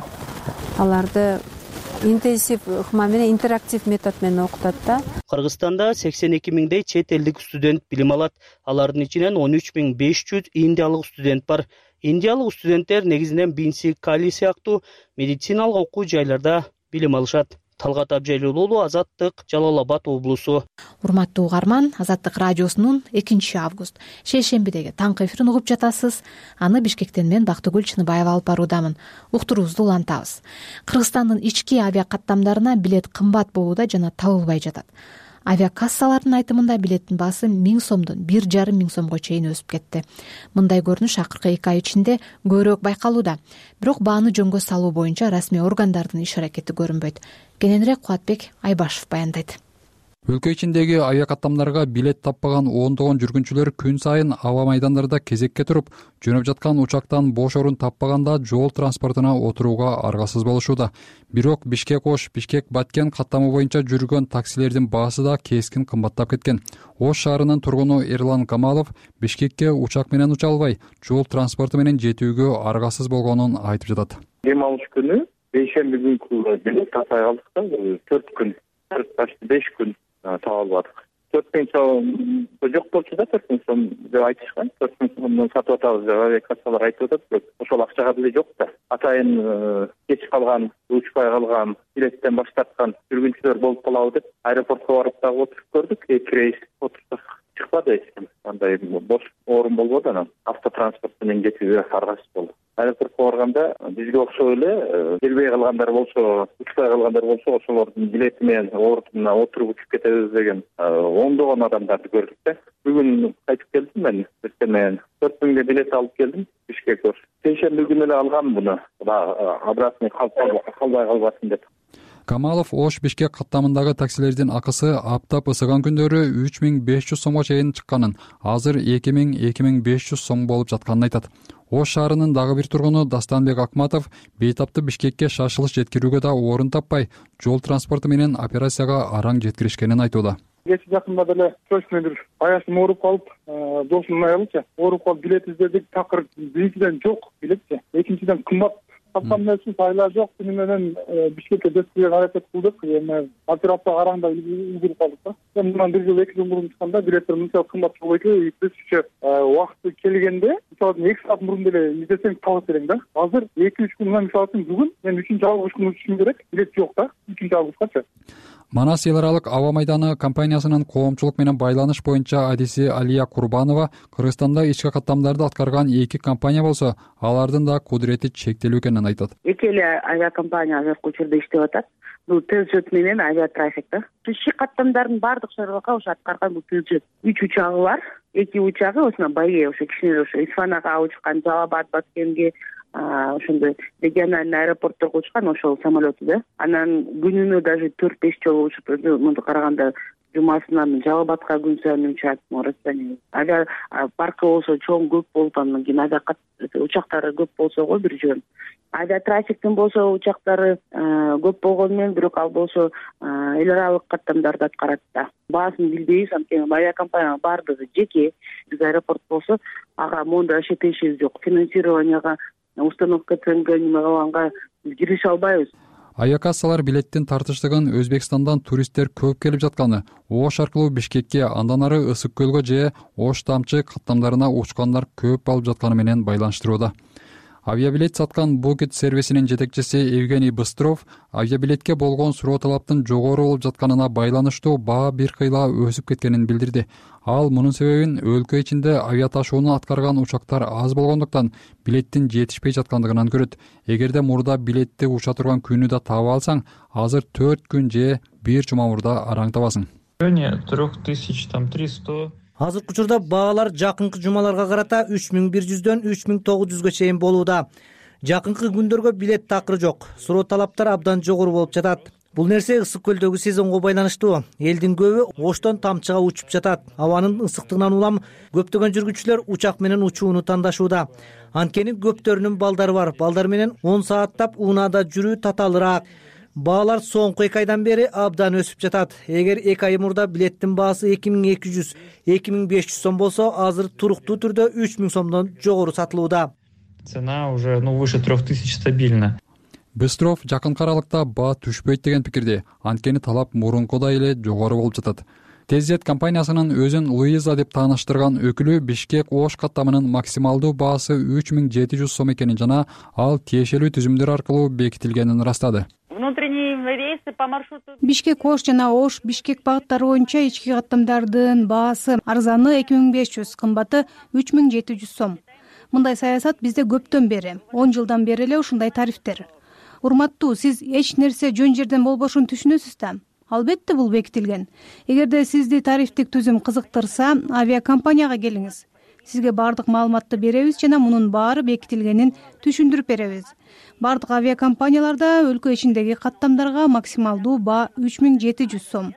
аларды интенсив ыкма менен, интерактив метод менен окутат да. Кыргызстанда сексен эки миңдей чет элдик студент билим алат. Алардын ичинен он үч миң беш жүз индиялык студент бар. Индиялык студенттер негизинен Бинси, Кали сыяктуу медициналык окуу жайларда билим алышат. Талгат Абжайлуулу, Азаттык, Жалал Абад облусу. Урматтуу угарман, Азаттык радиосунун экинчи август шейшембидеги таңкы эфирин угуп жатасыз. Аны Бишкектен мен Бактыгүл Чыныбаева алып баруудамын. Уктуруубузду улантабыз. Кыргызстандын ички авиа каттамдарына билет кымбат болууда жана табылбай жатат. Авиакассалардын айтымында билеттин баасы миң сомдон бир жарым миң сомго чейин өсүп кетти. Мындай көрүнүш акыркы эки ай ичинде көбүрөөк байкалууда. Бирок бааны жөнгө салуу боюнча расмий органдардын иш аракети көрүнбөйт. Кененирээк Кубатбек Айбашев баяндайт. Өлкө ичиндеги авиакаттамдарга билет таппаган ондогон жүргүнчүлөр күн сайын аба майдандарда кезекке туруп, жөнөп жаткан учактан бош орун таппаганда жол транспортуна отурууга аргасыз болушууда. Бирок Бишкек Ош, Бишкек Баткен каттамы боюнча жүргөн таксилердин баасы да кескин кымбаттап кеткен. Ош шаарынын тургуну Эрлан Камалов Бишкекке учак менен уча албай, жол транспорту менен жетүүгө аргасыз болгонун айтып жатат. Дем алыш күнү бейшемби күнкү билет таппай калдык да, төрт күн, почти беш күн таба албадык. төрт миң сом жок болчу да, төрт миң сом деп айтышкан. төрт миң сомдон сатып атабыз деп авиакассалар айтып атат, бирок ошол акчага деле жок да. Атайын кеч калган, учпай калган, билеттен баш тарткан жүргүнчүлөр болуп калабы деп аэропортко барып дагы отуруп көрдүк. Эки рейс отурсак чыкпады эч ким. Андай бош орун болбоду, анан автотранспорт менен кетүүгө аргасыз болду. Аэропортко барганда бизге окшоп эле келбей калгандар болсо, учпай калгандар болсо, ошолордун билети менен ордуна отуруп учуп кетебиз деген ондогон адамдарды көрдүк да. Бүгүн кайтып келдим мен, эртең менен төрт миңге билет алып келдим Бишкекке. Шейшемби күнү эле алгам муну, обратный калбай калбасын деп. Камалов Ош Бишкек каттамындагы таксилердин акысы аптап ысыган күндөрү үч миң беш жүз сомго чейин чыкканын, азыр эки миң эки миң беш жүз сом болуп жатканын айтат. Ош шаарынын дагы бир тургуну Дастанбек Акматов бейтапты Бишкекке шашылыш жеткирүүгө да орун таппай, жол транспорту менен операцияга араң жеткиришкенин айтууда. Кече жакында деле срочный бир аяшым ооруп калып, досумдун аялычы ооруп калып билет издедик, такыр биринчиден жок билетчи, экинчиден кымбат. Тапкан үчүн пайла жок, күнү менен Бишкекке жеткирүүгө аракет кылдык, эми операция караңда үлгүрүп калдык да. Мындан бир жыл эки жыл мурун чыкканда билеттер мынча кымбат болбойт эле, биз үчө убакыты келгенде, мисалы эки саат мурун деле издесең табылат элең да. Азыр эки үч күн мисалы үчүн бүгүн мен үчүнчү августун үчүн керек, билет жок да, үчүнчү августгачы. Манас эл аралык аба майданы компаниясынын коомчулук менен байланыш боюнча адиси Алия Курбанова Кыргызстанда ички каттамдарды аткарган эки компания болсо, алардын да кудурети чектелүү экенин айтат. Эки эле авиакомпания азыркы учурда иштеп атат. Бул Тилжет менен авиатрафик да. Ички каттамдардын баардык шаруага ошо аткарган бул Тилжет. үч учагы бар. Эки учагы ошо Бае, ошо кичине ошо Исфанага учкан, Жалал-Абад, Баткенге, ошондой региональный аэропортторго учкан ошол самолету да. Анан күнүнө даже төрт беш жолу учуп, мындай караганда жумасынан Жалал-Абадка күн сайын учат, Моратания. Агар паркы болсо чоң көп болуп, анан кийин авиа учактары көп болсо го бир жөн. Авиатрафиктин болсо учактары көп болгону менен, бирок ал болсо эл аралык каттамдарды аткарат да. Баасын билбейбиз, анткени авиакомпания баардыгы жеке. Биз аэропорт болсо ага моундай ашетешибиз жок. Финансированияга, установка ценга неме кылганга биз кирише албайбыз. Авиакассалар билеттин тартыштыгын Өзбекстандан туристтер көп келип жатканы, Ош аркылуу Бишкекке, андан ары Ысык көлгө же Ош Тамчы каттамдарына учкандар көп болуп жатканы менен байланыштырууда. Авиабилет саткан Букет сервисинин жетекчиси Евгений Быстров авиабилетке болгон суроо талаптын жогору болуп жатканына байланыштуу баа бир кыйла өсүп кеткенин билдирди. Ал мунун себебин өлкө ичинде авиа ташууну аткарган учактар аз болгондуктан билеттин жетишпей жаткандыгынан көрөт. Эгерде мурда билетти уча турган күнү да таба алсаң, азыр төрт күн же бир жума мурда араң табасың. трех тысяч там триста азыркы учурда баалар жакынкы жумаларга карата үч миң бир жүздөн үч миң тогуз жүзгө чейин болууда. Жакынкы күндөргө билет такыры жок, суроо талаптар абдан жогору болуп жатат. Бул нерсе ысык көлдөгү сезонго байланыштуу. Элдин көбү Оштон тамчыга учуп жатат. Абанын ысыктыгынан улам көптөгөн жүргүчүлөр учак менен учууну тандашууда. Анткени көптөрүнүн балдары бар. Балдар менен он сааттап унаада жүрүү татаалыраак. Баалар соңку эки айдан бери абдан өсүп жатат. Эгер эки ай мурда билеттин баасы эки миң эки жүз эки миң беш жүз сом болсо, азыр туруктуу түрдө үч миң сомдон жогору сатылууда. Цена уже ну выше трех тысяч стабильно. Быстров жакынкы аралыкта баа түшпөйт деген пикирде. Анткени талап мурункудай эле жогору болуп жатат. Тезет компаниясынын өзүн Луиза деп тааныштырган өкүлү Бишкек Ош каттамынын максималдуу баасы үч миң жети жүз сом экенин жана ал тиешелүү түзүмдөр аркылуу бекитилгенин ырастады. Бишкек Ош жана Ош Бишкек багыттары боюнча ички каттамдардын баасы арзаны эки миң беш жүз, кымбаты үч миң жети жүз сом. Мындай саясат бизде көптөн бери, он жылдан бери эле ушундай тарифтер. Урматтуу, сиз эч нерсе жөн жерден болбошун түшүнөсүз да? Албетте бул бекитилген. Эгерде сизди тарифтик түзүм кызыктырса, авиакомпанияга келиңиз. Сизге баардык маалыматты беребиз жана мунун баары бекитилгенин түшүндүрүп беребиз. Баардык авиакомпанияларда өлкө ичиндеги каттамдарга максималдуу баа үч миң жети жүз сом.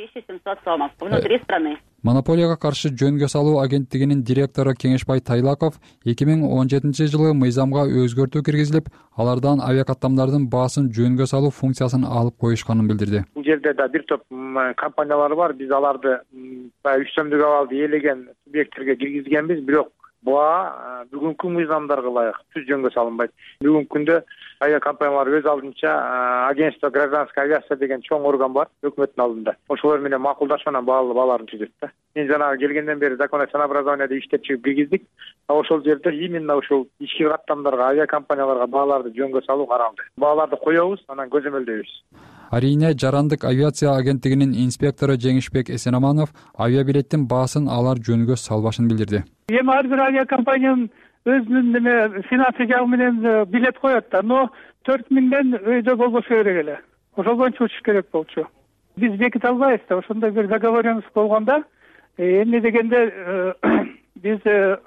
Монополияга каршы жөнгө салуу агенттигинин директору Кеңешбай Тайлаков эки миң он жетинчи жылы мыйзамга өзгөртүү киргизилип, алардан авиакаттамдардын баасын жөнгө салуу функциясын алып коюшканын билдирди. Бул жерде да бир топ компаниялар бар. Биз аларды үч сомдук абалды ээлеген субъекттерге киргизгенбиз, бирок баа бүгүнкү мыйзамдарга ылайык түз жөнгө салынбайт. Бүгүнкү күндө авиакомпаниялар өз алдынча агентство гражданская авиация деген чоң орган бар өкмөттүн алдында. Ошолор менен макулдашып анан бааларын түзөт да. Мен жанагы келгенден бери законное ценообразованияда иштеп чыгып киргиздик. Ошол жерде именно ушул ички каттамдарга, авиакомпанияларга бааларды жөнгө салуу каралды. Бааларды коебуз, анан көзөмөлдөйбүз. Арийне Жарандык авиация агенттигинин инспектору Жеңишбек Эсенаманов авиабилеттин баасын алар жөнгө салбашын билдирди. Эми ар бир авиакомпаниянын өзүнүн неме финансы жагы менен билет коет да, но төрт миңден өйдө болбошу керек эле. Ошол боюнча учуш керек болчу. Биз беките албайбыз да, ошондой бир договоренность болгондо, эмне дегенде биз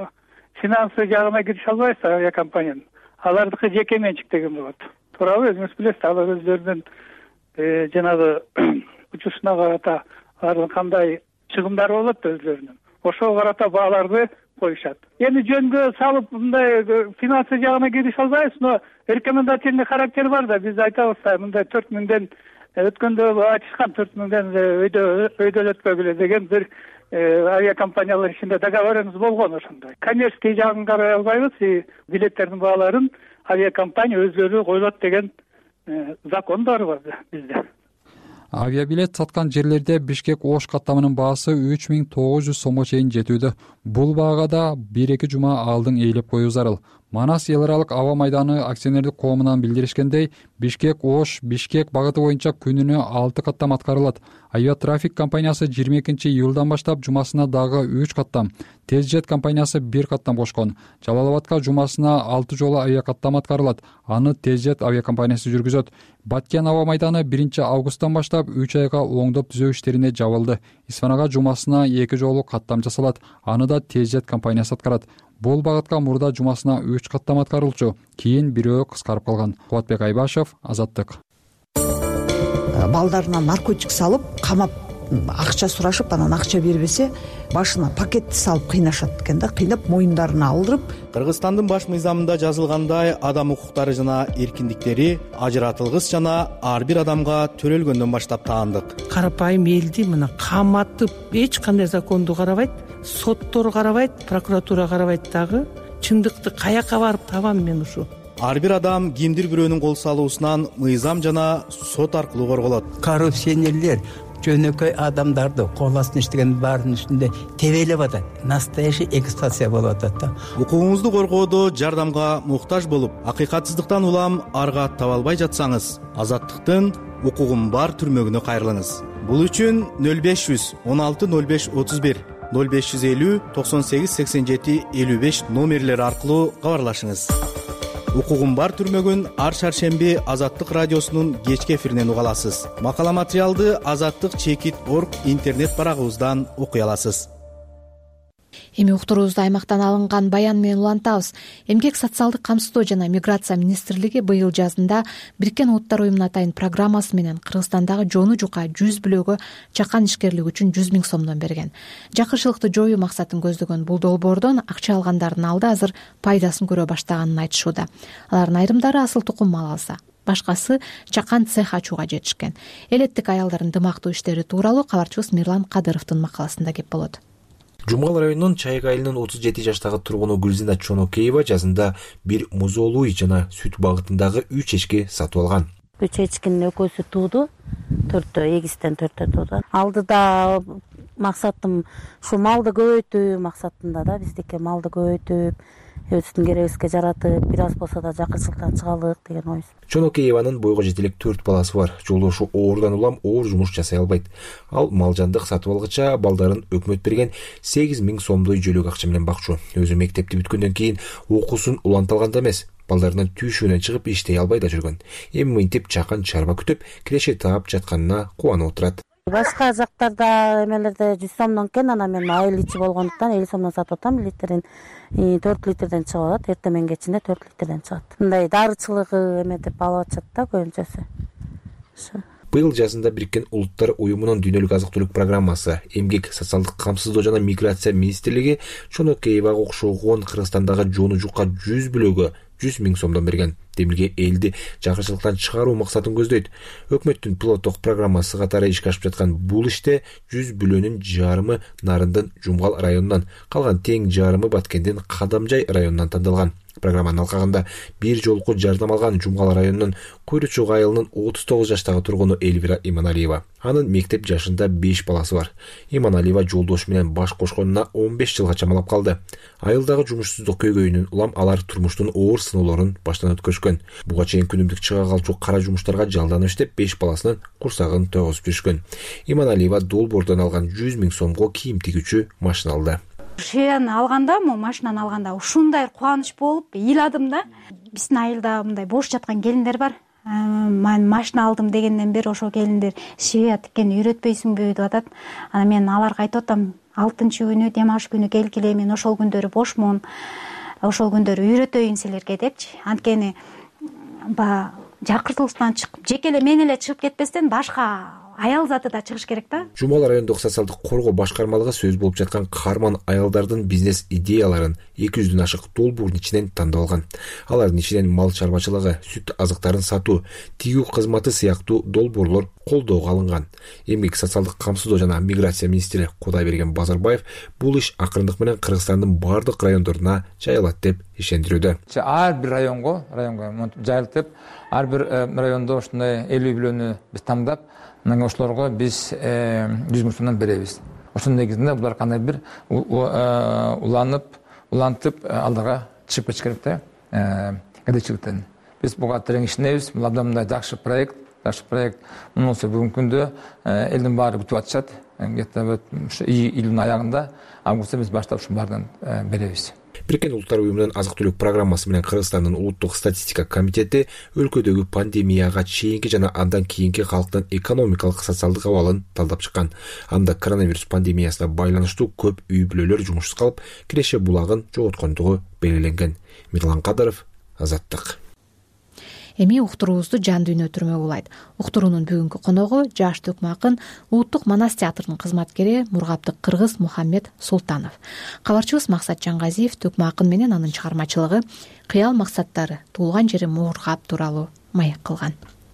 финансы жагына кирише албайбыз авиакомпаниянын. Алардыкы жеке менчик деген болот. Туурабы, өзүңүз билесиз, алар өздөрүнүн жанагы учушуна карата алардын кандай чыгымдары болот өздөрүнүн. Ошого карата бааларды коюшат. Эми жөнгө салып мындай финансы жагына кирише албайбыз, но рекомендательный характер бар да, биз айтабыз да, мындай төрт миңден өткөндө айтышкан төрт миңден өйдө өйдөлөткөгүлө деген бир авиакомпаниялар ичинде договоренность болгон ошондой. Коммерческий жагын карай албайбыз, билеттердин бааларын авиакомпания өздөрү койлот деген закон бар бизде. Авиабилет саткан жерлерде Бишкек Ош каттамынын баасы үч миң тогуз жүз сомго чейин жетүүдө. Бул баага да бир эки жума алдын ээлеп коюу зарыл. Манас эл аралык аба майданы акционердик коомунан билдиришкендей, Бишкек Ош Бишкек багыты боюнча күнүнө алты каттам аткарылат. Авиатрафик компаниясы жыйырма экинчи июлдан баштап жумасына дагы үч каттам, Тезжет компаниясы бир каттам кошкон. Жалал Абадка жумасына алты жолу авиакаттам аткарылат. Аны Тезжет авиакомпаниясы жүргүзөт. Баткен аба майданы биринчи августтан баштап үч айга оңдоп түзөө иштерине жабылды. Исфанага жумасына эки жолу каттам жасалат. Аны да Тезжет компаниясы аткарат. Бул багытка мурда жумасына үч каттам аткарылчу, кийин бирөө кыскарып калган. Кубатбек Айбашев, Азаттык. Балдарына наркотик салып, камап акча сурашып, анан акча бербесе, башына пакетти салып кыйнашат экен да, кыйнап моюндарына алдырып. Кыргызстандын баш мыйзамында жазылгандай, адам укуктары жана эркиндиктери ажыратылгыс жана ар бир адамга төрөлгөндөн баштап таандык. Карапайым элди мына каматып, эч кандай законду карабайт, соттор карабайт, прокуратура карабайт дагы. Чындыкты каяка барып табам мен ушу? Ар бир адам кимдир бирөөнүн кол салуусунан мыйзам жана сот аркылуу корголот. Коррупционерлер жөнөкөй адамдарды кол астына иштеген баарынын үстүндө тебелеп атат. Настоящий эксплуатация болуп атат да. Укугуңузду коргоодо жардамга муктаж болуп, акыйкатсыздыктан улам арга таба албай жатсаңыз, Азаттыктын укугум бар түрмөгүнө кайрылыңыз. Бул үчүн нөл беш жүз он алты нөл беш отуз бир нөл беш жүз элүү токсон сегиз сексен жети элүү беш номерлери аркылуу кабарлашыңыз. Укугум бар түрмөгүн ар шаршемби Азаттык радиосунун кечки эфиринен уга аласыз. Макала материалды азаттык чекит точка орг интернет барагыбыздан окуй аласыз. Эми уктуруубузду аймактан алынган баян менен улантабыз. Эмгек социалдык камсыздоо жана миграция министрлиги быйыл жазында Бириккен Улуттар уюмунун атайын программасы менен Кыргызстандагы жоону жука жүз бүлөгө чакан ишкерлик үчүн жүз миң сомдон берген. Жакырчылыкты жоюу максатын көздөгөн бул долбоордон акча алгандардын алды азыр пайдасын көрө баштаганын айтышууда. Алардын айрымдары асыл тукум мал алса, башкасы чакан цех ачууга жетишкен. Элеттик аялдардын дымактуу иштери тууралуу кабарчыбыз Мирлан Кадыровдун макаласында кеп болот. Жумгал районунун Чайык айылынын отуз жети жаштагы тургуну Гүлзина Чонокеева жазында бир музоолуу жана сүт багытындагы үч эчки сатып алган. Үч эчкинин экөөсү тууду, төртөө эгистен төртөө тууду. Алдыда максатым ушу малды көбөйтүү максатында да, биздики малды көбөйтүп, өзүбүздүн керегибизге жаратып, бир аз болсо да жакырчылыктан чыгалык деген ойбуз. Чонокееванын бойго жете элек төрт баласы бар. Жолдошу оордан улам оор жумуш жасай албайт. Ал малжандык сатып алгыча балдарын өкмөт берген сегиз миң сомдой жөлөк акча менен бакчу. Өзү мектепти бүткөндөн кийин окуусун уланта алганда эмес, балдарынын түйшүгүнөн чыгып иштей албай да жүргөн. Эми мынтип чакан чарба күтүп, киреше таап жатканына кубанып отурат. Башка жактарда эмелерде жүз сомдон кен, анан мен айыл ичи болгондуктан элүү сомдон сатып атам. Литрин төрт литрден чыгып атат, эртең менен кечинде төрт литрден чыгат. Мындай дарычылыгы эме деп алып атышат да көбүнчөсү. Быйыл жазында Бириккен Улуттар уюмунун дүйнөлүк азык-түлүк программасы, эмгек, социалдык камсыздоо жана миграция министрлиги Чонокеевага окшогон Кыргызстандагы жоону жука жүз бүлөгө жүз миң сомдон берген. Демилге элди жакырчылыктан чыгаруу максатын көздөйт. Өкмөттүн пилоттук программасы катары ишке ашып жаткан бул иште жүз бүлөнүн жарымы Нарындын Жумгал районунан, калган тең жарымы Баткендин Кадамжай районунан тандалган. Программанын алкагында бир жолку жардам алган Жумгал районунун Куйручук айылынын отуз тогуз жаштагы тургуну Эльвира Иманалиева. Анын мектеп жашында беш баласы бар. Иманалиева жолдошу менен баш кошконуна он беш жылга чамалап калды. Айылдагы жумушсуздук көйгөйүнөн улам алар турмуштун оор сыноолорун баштан өткөрүшкөн. Буга чейин күнүмдүк чыга калчу кара жумуштарга жалданып иштеп беш баласынын курсагын тогузуп жүрүшкөн. Иманалиева долбоордон алган жүз миң сомго кийим тигүүчү машина алды. Шеяны алганда, мо машинаны алганда ушундай кубаныч болуп ыйладым да. Биздин айылда мындай бош жаткан келиндер бар. Мен машина алдым дегенден бери ошол келиндер шея тиккени үйрөтпөйсүңбү деп атат. Анан мен аларга айтып атам, алтынчы күнү дем аш күнү келгиле, мен ошол күндөрү бошмун. Ошол күндөрү үйрөтөйүн силерге депчи. Анткени ба жакыртылыктан чыгып, жеке эле мен эле чыгып кетпестен башка аял заты да чыгыш керек да. Жумгал райондук социалдык коргоо башкармалыгы сөз болуп жаткан каарман аялдардын бизнес идеяларын эки жүздөн ашык долбоордун ичинен тандап алган. Алардын ичинен мал чарбачылыгы, сүт азыктарын сатуу, тигүү кызматы сыяктуу долбоорлор колдоого алынган. Эмгек, социалдык камсыздоо жана миграция министри Кудайберген Базарбаев бул иш акырындык менен Кыргызстандын бардык райондоруна жайылат деп ишендирүүдө. Ар бир районго, районго жайылтып, ар бир райондо ушундай элүү бүлөнү биз тандап, анан ошолорго биз жүз миң сомдон беребиз. Ошонун негизинде булар кандай бир уланып, улантып алдыга чыгып кетиш керек да, кедейчиликтен. Биз буга терең ишенебиз. Бул абдан жакшы проект, жакшы проект. Мунун бүгүнкү күндө элдин баары күтүп атышат. Где-то ушу июлдун аягында, августта биз баштап ушун баарынан беребиз. Бириккен Улуттар уюмунун азык-түлүк программасы менен Кыргызстандын улуттук статистика комитети өлкөдөгү пандемияга чейинки жана андан кийинки калктын экономикалык социалдык абалын талдап чыккан. Анда коронавирус пандемиясына байланыштуу көп үй бүлөлөр жумушсуз калып, киреше булагын жоготкондугу белгиленген. Мирлан Кадыров, Азаттык. Эми уктуруубузду жан дүйнө өтүрмөк улайт. Уктуруунун бүгүнкү коногу жаш төкмө акын, Улуттук Манас театрынын кызматкери Мургаптык Кыргыз Мухаммед Султанов. Кабарчыбыз Максат Жангазиев төкмө акын менен анын чыгармачылыгы, кыял максаттары, туулган жери Мургап тууралуу маек кылган.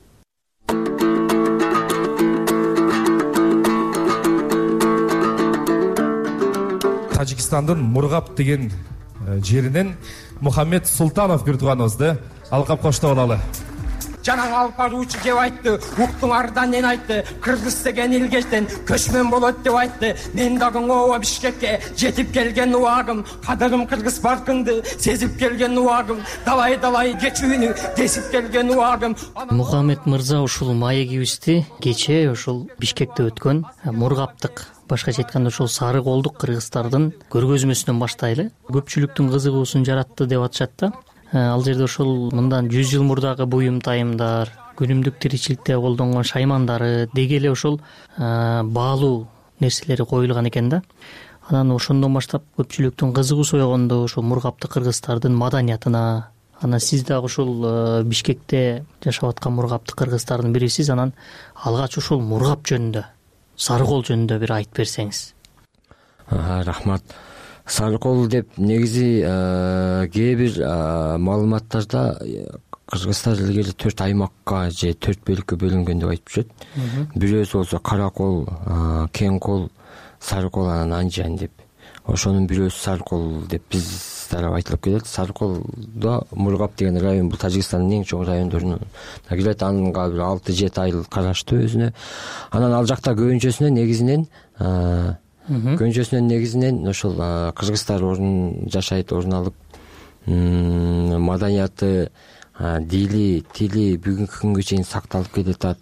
Тажикстандын Мургап деген жеринен Мухаммед Султанов бир тууганыбызды алкап коштоп алалы. Жана алып баруучу кеп айтты, уктуңардан нен айтты, кыргыз деген илгечтен көчмөн болот деп айтты. Мен дагы ооба Бишкекке жетип келген убагым, кадырым кыргыз баркыңды сезип келген убагым, далай-далай кечүүнү десип келген убагым. Мухаммед мырза ушул маегибизди кечээ ушул Бишкекте өткөн Мургаптык, башкача айтканда ушул сары колдук кыргыздардын көргөзмөсүнөн баштайлы. Көпчүлүктүн кызыгуусун жаратты деп атышат да. Ал жерде ошол мындан жүз жыл мурдагы буюм тайымдар, күнүмдүк тиричиликте колдонгон шаймандары, деги эле ошол баалуу нерселери коюлган экен да. анан ошондон баштап көпчүлүктүн кызыгуусу ойгонду ошо мургапты кыргыздардын маданиятына. Анан сиз дагы ушул Бишкекте жашап аткан мургапты кыргыздардын бирисиз. Анан алгач ушул мургап жөнүндө, Сарыкол жөнүндө бир айтып берсеңиз. Рахмат. Сарыкол деп негизи кээ бир маалыматтарда кыргыздар илгери төрт аймакка же төрт бөлүккө бөлүнгөн деп айтып жүрөт. Бирөөсү болсо Каракол, Кең кол, Сарыкол, анан Анжан деп. Ошонун бирөөсү Сарыкол деп биз тарап айтылып келет. Сарыколдо Мургап деген район бул Тажикстандын эң чоң райондорунун келет. Анга бир алты жети айыл караштуу өзүнө. Анан ал жакта көбүнчөсүнө негизинен көбүнчөсүнөн негизинен ошол кыргыздар орун жашайт, орун алып, маданияты, дили, тили бүгүнкү күнгө чейин сакталып келатат.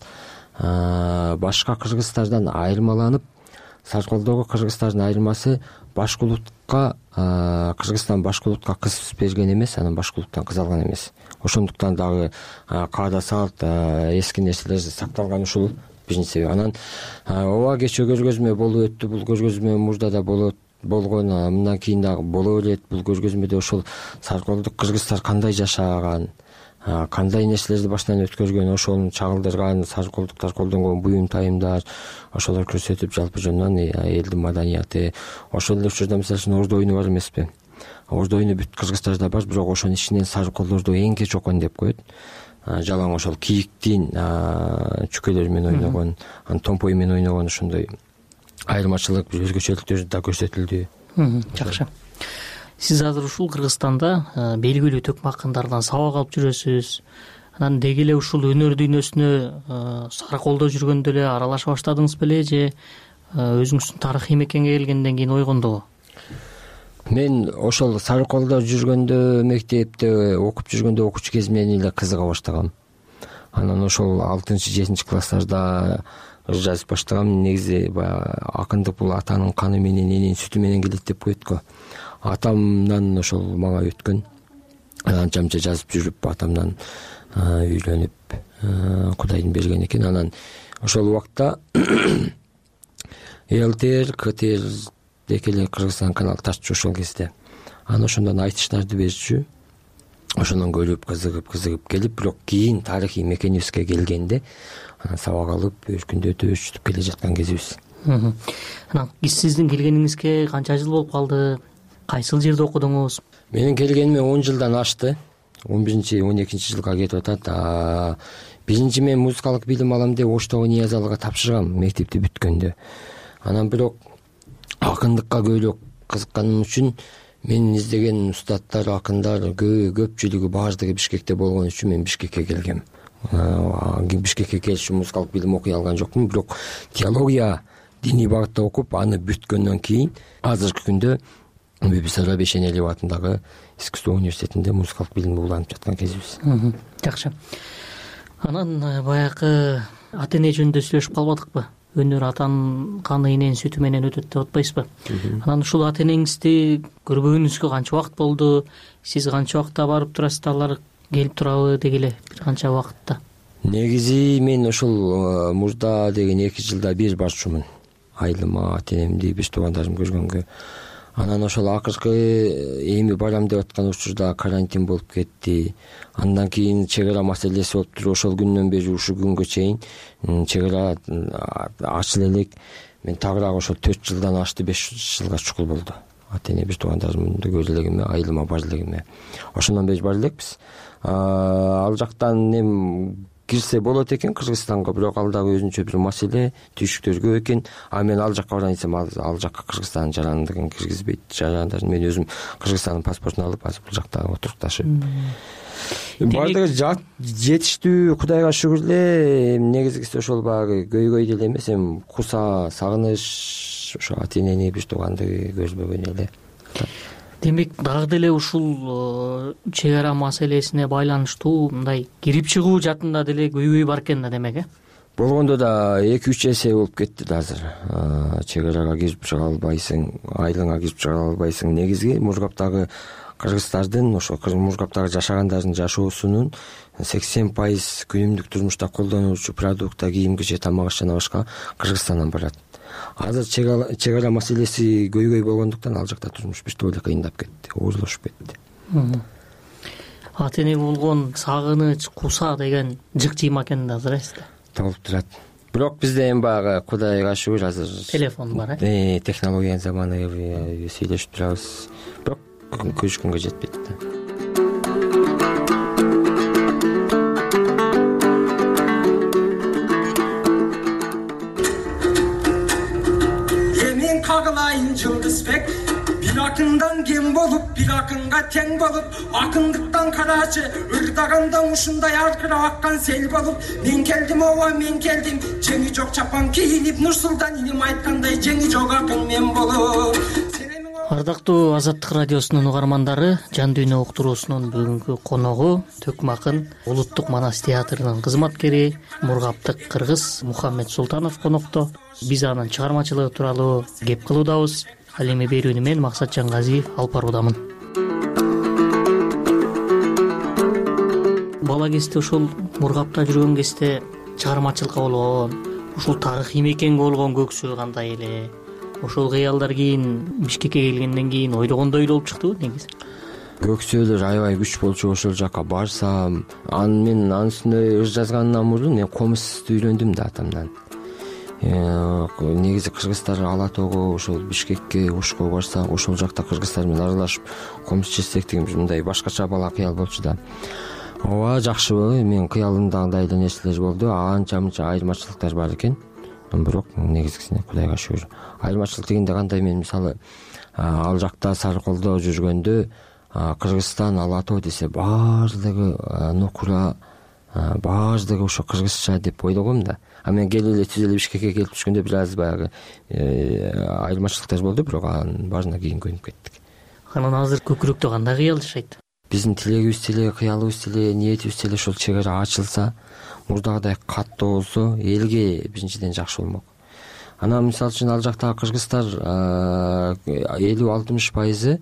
Башка кыргыздардан айырмаланып, Сарыколдогу кыргыздардын айырмасы башкулутка, Кыргызстан башкулутка кыз берген эмес, анан башкулуттан кыз алган эмес. Ошондуктан дагы каада салт, эски нерселер сакталган ушул биринчи себеп. Анан ооба кечээ көргөзмө болуп өттү, бул көргөзмө мурда да болот болгон, мындан кийин дагы боло берет. Бул көргөзмөдө ошол сарыколдук кыргыздар кандай жашаган, кандай нерселерди башынан өткөргөн, ошону чагылдырган, сарыколдуктар колдонгон буюм тайымдар, ошолор көрсөтүп, жалпы жөнүнөн элдин маданияты. Ошол эле учурда мисалы үчүн ордо оюну бар эмеспи? Ордо оюну бүт кыргыздарда бар, бирок ошонун ичинен сарыколдорду эң кеч окон деп коет. Жалаң ошол кийиктин чүкөлөрү менен ойногон, анан томпой менен ойногон ошондой айырмачылык, бир өзгөчөлүктөр да көрсөтүлдү. Жакшы. Сиз азыр ушул Кыргызстанда белгилүү төкмө акындардан сабак алып жүрөсүз. Анан деги эле ушул өнөр дүйнөсүнө Сарыколдо жүргөндө эле аралаша баштадыңыз беле же өзүңүздүн тарыхый мекенге келгенден кийин ойгондобу? Мен ошол Сарыколдо жүргөндө, мектепте окуп жүргөндө, окуучу кезимден эле кызыга баштагам. Анан ошол алтынчы жетинчи класстарда ыр жазып баштагам. Негизи баягы акындык бул атанын каны менен, эненин сүтү менен келет деп коет го. Атамдан ошол мага өткөн. Анча мынча жазып жүрүп, атамдан үйлөнүп, Кудайдын берген экен. Анан ошол убакта ЛТР, КТР экеле Кыргызстан канал тартчу ошол кезде. Анан ошондон айтыштарды берчү. Ошондон көрүп, кызыгып, кызыгып келип, бирок кийин тарыхый мекенибизге келгенде анан сабак алып, өркүндөтүп, өчүтүп келе жаткан кезибиз. Анан сиздин келгениңизге канча жыл болуп калды? Кайсыл жерде окудуңуз? Менин келгениме он жылдан ашты. он биринчи он экинчи жылга кетип атат. Биринчи мен музыкалык билим алам деп Оштогу Ниязалыга тапшыргам мектепти бүткөндө. Анан бирок акындыкка көбүрөөк кызыкканым үчүн менин издеген устаттар, акындар көпчүлүгү баардыгы Бишкекте болгон үчүн мен Бишкекке келгем. Бишкекке келишим музыкалык билим окуй алган жокмун, бирок теология, диний багытта окуп, аны бүткөндөн кийин азыркы күндө Бибисара Бешенелиев атындагы искусство университетинде музыкалык билимди уланып жаткан кезибиз. Жакшы. Анан баягы ата эне жөнүндө сүйлөшүп калбадыкпы? Өнөр атанын каны, эненин сүтү менен өтөт деп атпайсызбы? Анан ушул ата энеңизди көрбөгөнүзгө канча убакыт болду? Сиз канча убакытта барып турасыз, алар келип турабы деги эле бир канча убакытта? Негизи мен ошол мурда деген эки жылда бир барчумун. Айылыма, ата энемди, биз туугандарымды көргөнгө. Анан ошол акыркы эми барам деп аткан учурда карантин болуп кетти. Андан кийин чек ара маселеси болуп туруп, ошол күндөн бери ушул күнгө чейин чек ара ачыла элек. Мен тагыраак ошол төрт жылдан ашты, беш жылга чукул болду. Ата эне, биз туугандарымды көрө элегиме, айылыма бара элегиме. Ошондон бери бара элекпиз. Ал жактан эми кирсе болот экен Кыргызстанга, бирок ал дагы өзүнчө бир маселе, түйшүктөр экен. А мен ал жакка барайын десем, ал жакка Кыргызстандын жарандыгын киргизбейт. Жарандар мен өзүм Кыргызстандын паспортун алып, азыр бул жакта отурукташып. Бардыгы жетиштүү, Кудайга шүгүр эле. Негизгиси ошол баягы көйгөй деле эмес, эми куса, сагыныч, ошо ата энени, биз тууганды көрбөгөн эле. Демек, дагы деле ушул чек ара маселесине байланыштуу мындай кирип чыгуу жатында деле көйгөй бар экен да, демек, э? Болгондо да эки үч эсе болуп кетти да азыр. Чек арага кирип чыга албайсың, айылыңа кирип чыга албайсың. Негизи Мургаптагы кыргыздардын ошо Мургаптагы жашагандардын жашоосунун сексен пайыз күнүмдүк турмушта колдонуучу продукта кийим кечек тамак аш жана башка Кыргызстандан барат. Азыр чек ара маселеси көйгөй болгондуктан ал жакта турмуш бир тойло кыйындап кетти, оорлошуп кетти. Ата эне болгон сагыныч, куса деген жык жыйма экен да азыр эсте. Болуп турат. Бирок бизде эми баягы Кудайга шүгүр азыр телефон бар, э? Технология заманы сүйлөшүп турабыз. Бирок көчкөнгө жетпейт да. Эмин кагылайын Жылдызбек, бир акындан кем болуп, бир акынга тең болуп, акындыктан карачы ырдаганда ушундай аркырап аккан сел болуп, мен келдим ооба мен келдим, жеңи жок чапан кийинип, Нурсултан иним айткандай жеңи жок акын мен болуп. Ардактуу Азаттык радиосунун угармандары, Жан дүйнө уктуруусунун бүгүнкү коногу Төкмө акын Улуттук Манас театрынын кызматкери, мургаптык кыргыз Мухаммед Султанов конокто. Биз анын чыгармачылыгы тууралуу кеп кылуудабыз. Ал эми берүүнү мен Максат Жангазиев алып баруудамын. Бала кезде ошол Мургапта жүргөн кезде чыгармачылыкка болгон, ушул тарыхый мекен болгон көксү кандай эле? Ошол кыялдар кийин Бишкекке келгенден кийин ойлогондой болуп чыктыбы негизи? Көксөөлөр аябай күч болчу, ошол жака барсам, анын мен анын үстүнө ыр жазгандан мурун мен комузду үйрөндүм да атамдан. Негизи кыргыздар Ала тоого, ошол Бишкекке, Ошко барсак, ошол жакта кыргыздар менен аралашып комуз чечсек деген мындай башкача бала кыял болчу да. Ооба, жакшыбы, менин кыялымдагыдай эле нерселер болду. Анча-мынча айырмачылыктар бар экен. Бирок негизгисине Кудайга шүгүр. Айырмачылык дегенде кандай, мен мисалы ал жакта Сарыколдо жүргөндө Кыргызстан Ала тоо десе баардыгы нокура, баардыгы ошо кыргызча деп ойлогом да. А мен келип эле түз эле Бишкекке келип түшкөндө бир аз баягы айырмачылыктар болду, бирок анын баарына кийин көнүп кеттик. Анан азыр көкүрөктө кандай кыял жашайт? Биздин тилегибиз деле, кыялыбыз деле, ниетибиз деле ошол чек ара ачылса, мурдагыдай каттуу болсо, элге биринчиден жакшы болмок. Анан мисалы үчүн ал жактагы кыргыздар элүү алтымыш пайызы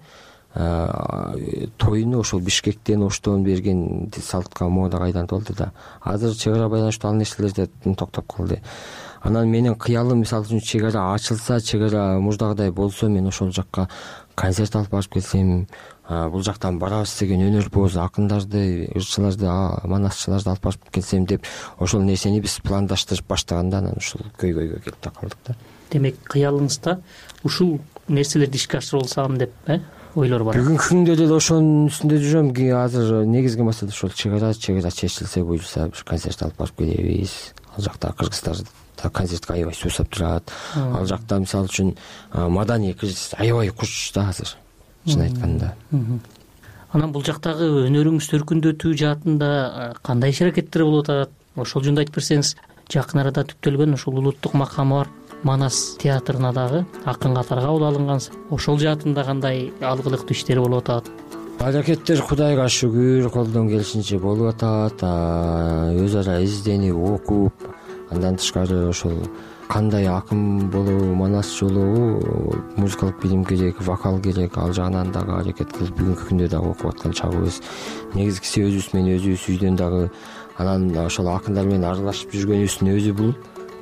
тоюну ошол Бишкектен, Оштон берген салтка, модага айланып алды да. Азыр чек ара байланыштуу ал нерселерде токтоп калды. Анан менин кыялым мисалы үчүн чек ара ачылса, чек ара мурдагыдай болсо, мен ошол жакка концерт алып барып келсем, бул жактан барабыз деген өнөрбоз акындарды, ырчыларды, манасчыларды алып барып келсем деп ошол нерсени биз пландаштырып баштаганда анан ушул көйгөйгө келип такалдык да. Демек, кыялыңызда ушул нерселерди ишке ашырып алсам деп, э, ойлор бар. Бүгүнкү күндө деле ошонун үстүндө жүрөм. Азыр негизги маселе ошол чек ара, чек ара чечилсе, буюрса бир концерт алып барып келебиз. Ал жакта кыргыздар концертке аябай суусап турат. Ал жакта мисалы үчүн маданий кризис аябай куч да азыр. Чын айтканда. Анан бул жактагы өнөрүңүз төркүндөтүү жаатында кандай иш-аракеттер болуп атат? Ошол жөнүндө айтып берсеңиз. Жакын арада түптөлгөн ошол улуттук макамы бар Манас театрына дагы акын катары кабыл алынгансыз. Ошол жаатында кандай алгылыктуу иштер болуп атат? Аракеттер Кудайга шүгүр колдон келишинче болуп атат. Өз ара изденип, окуп, андан тышкары ошол кандай акын болобу, манасчы болобу, музыкалык билим керек, вокал керек, ал жагынан дагы аракет кылып бүгүнкү күндө дагы окуп аткан чагыбыз. Негизгиси өзүбүз менен өзүбүз үйдөн дагы анан ошол акындар менен аралашып жүргөнүбүздүн өзү бул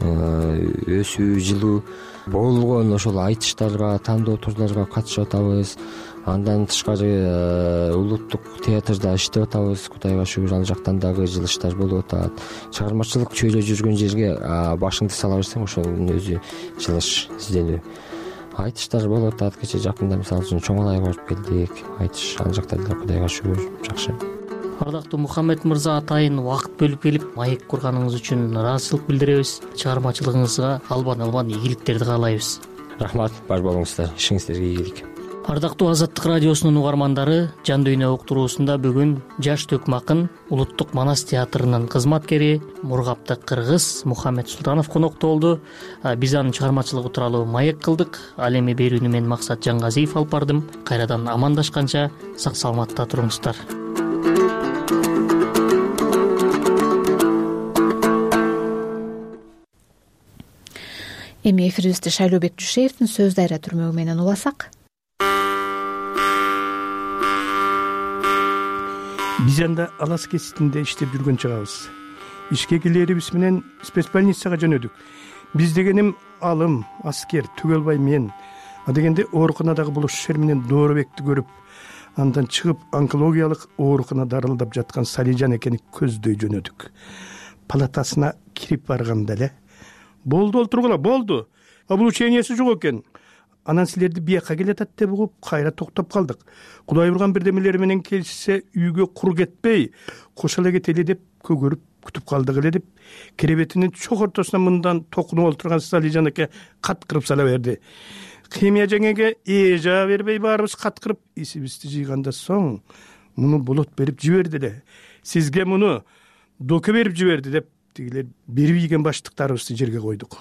өсүү, жылуу болгон ошол айтыштарга, тандоо турларга катышып атабыз. Андан тышкары улуттук театрда иштеп атабыз. Кудайга шүгүр, ал жактан дагы жылыштар болуп атат. Чыгармачылык чөйрө жүргөн жерге башыңды сала берсең, ошонун өзү жылыш, изденүү. Айтыштар болуп атат. Кече жакында мисалы үчүн Чоң Алайга барып келдик. Айтыш ал жакта деле Кудайга шүгүр жакшы. Ардактуу Мухаммед мырза, атайын убакыт бөлүп келип маек курганыңыз үчүн ыраазычылык билдиребиз. Чыгармачылыгыңызга албан-албан ийгиликтерди каалайбыз. Рахмат, бар болуңуздар. Ишиңиздерге ийгилик. Ардактуу Азаттык радиосунун угармандары, Жан дүйнө уктуруусунда бүгүн жаш Төкмө акын Улуттук Манас театрынын кызматкери, мургаптык кыргыз Мухаммед Султанов конокто болду. Биз анын чыгармачылыгы тууралуу маек кылдык. Ал эми берүүнү мен Максат Жангазиев алып бардым. Кайрадан амандашканча сак саламатта туруңуздар. Эми эфирибизди Шайлообек Жушеевдин сөз дайра түрмөгү менен уласак. Дивизионда Алас кеситинде иштеп жүргөн чагыбыз. Ишке келерибиз менен спецбольницага жөнөдүк. Биз дегеним алым, аскер, Түгөлбай мен. А дегенде ооруканадагы булушушер менен Доробекти көрүп, андан чыгып онкологиялык оорукана дарылдап жаткан Салижан экени көздөй жөнөдүк. Палатасына кирип барганда эле болду, олтургула, болду. Облучениясы жок экен. Анан силерди бияка келатат деп угуп, кайра токтоп калдык. Кудай урган бирдемелери менен келишсе, үйгө кур кетпей, кошо эле кетели деп көгөрүп күтүп калдык эле деп, керебетинин чок ортосуна мындан токунуп олтурган Салижан эке каткырып сала берди. Химия жеңеге эжа бербей баарыбыз каткырып, исибизди жыйгандан соң муну болот берип жиберди эле. Сизге муну доке берип жиберди деп, тигилер берип ийген баштыктарыбызды жерге койдук.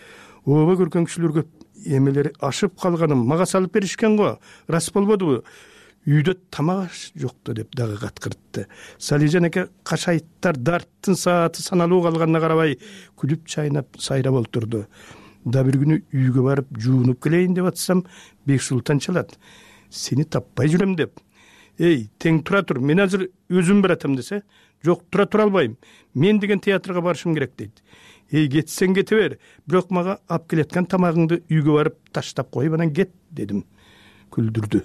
Ооба көргөн кишилер көп. Эмелери ашып калганым мага салып беришкен го. Рас болбодубу? Үйдө тамак жокто деп дагы каткыртты. Салижан эке кашайттар дарттын сааты саналуу калганына карабай күлүп чайнап сайрап олтурду. Да бир күнү үйгө барып жуунуп келейин деп атсам, Бексултан чалат. Сени таппай жүрөм деп. Эй, тең тура тур, мен азыр өзүм баратам десе, жок, тура тура албайм. Мен деген театрга барышым керек дейт. Эй, кетсең кете бер, бирок мага алып келеткан тамагыңды үйгө барып таштап коюп анан кет дедим. Күлдүрдү.